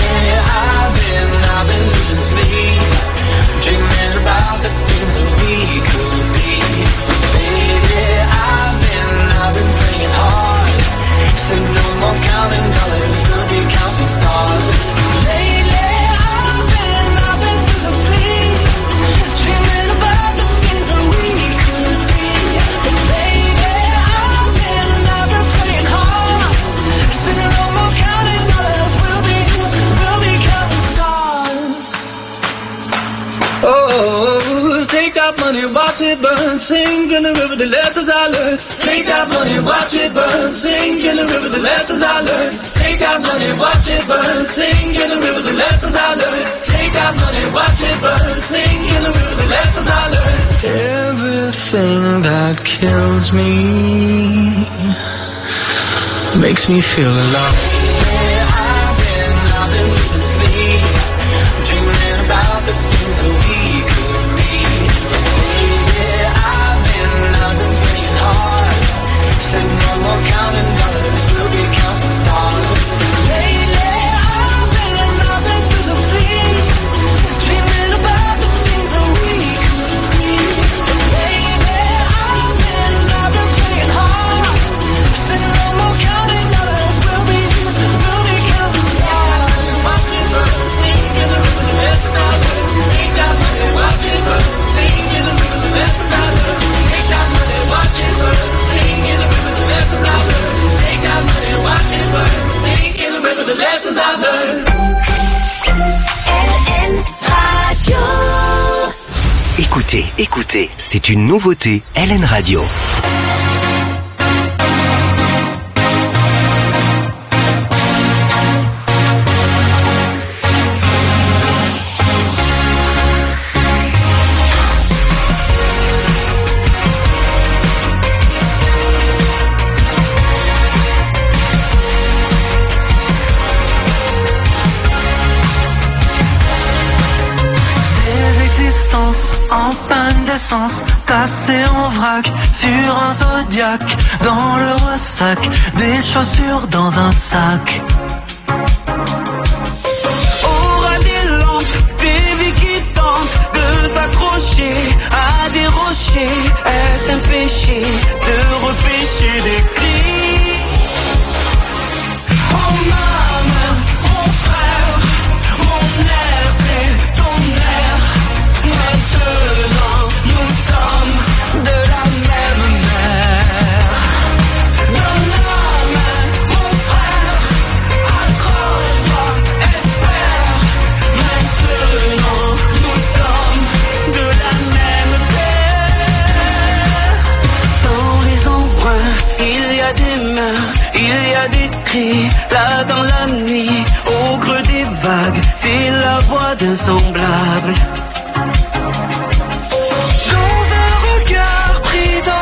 S14: I've been losing sleep, dreaming about the things that we could be. Baby, I've been praying hard. Say no more counting dollars, we'll be counting stars. Lately, I've been losing sleep, dreaming about the things that we could be. Baby, I've been praying hard. Say no more counting dollars, we'll be counting stars. Oh, take that money, watch it burn. Sing in the river the lessons I learned. Take that money, watch it burn. Sing in the river the lessons I learned. Take that money, watch it burn. Sing in the river the lessons I learned. Take that money, watch it burn. Sing in the river the lessons I learned. Everything that kills me makes me feel alive. I've been losing sleep, dreaming about the things that we could be. Baby, I've been praying hard. Say no more counting dollars, we'll be counting stars. Lately, I've been losing sleep, dreaming about the things that we could be. Baby, I've been praying hard. Say no more counting dollars, we'll be counting stars. Watch it burn, sing in the river the lessons I learned. Take that money, watch it burn, sing in the river the lessons I learned. Take that money, watch it burn, sing in the river the lessons I learned. Take that money, watch it burn, sing in the river the lessons I learned.
S1: LN Radio. Écoutez, c'est une nouveauté LN Radio.
S14: En panne d'essence, tassé en vrac sur un Zodiac, dans le ressac, des chaussures dans un sac. Aura des lampes, des vies qui tentent de s'accrocher à des rochers. Est-ce un péché de repêcher des cris? Oh maman, mon frère, mon air, c'est ton air. Maintenant, nous sommes de la même mère. Donne la main, mon frère, accroche-toi, espère. Maintenant, nous sommes de la même terre. Dans les embruns, il y a des mains, il y a des cris. Là dans la nuit, au creux des vagues, c'est la voix d'un semblable.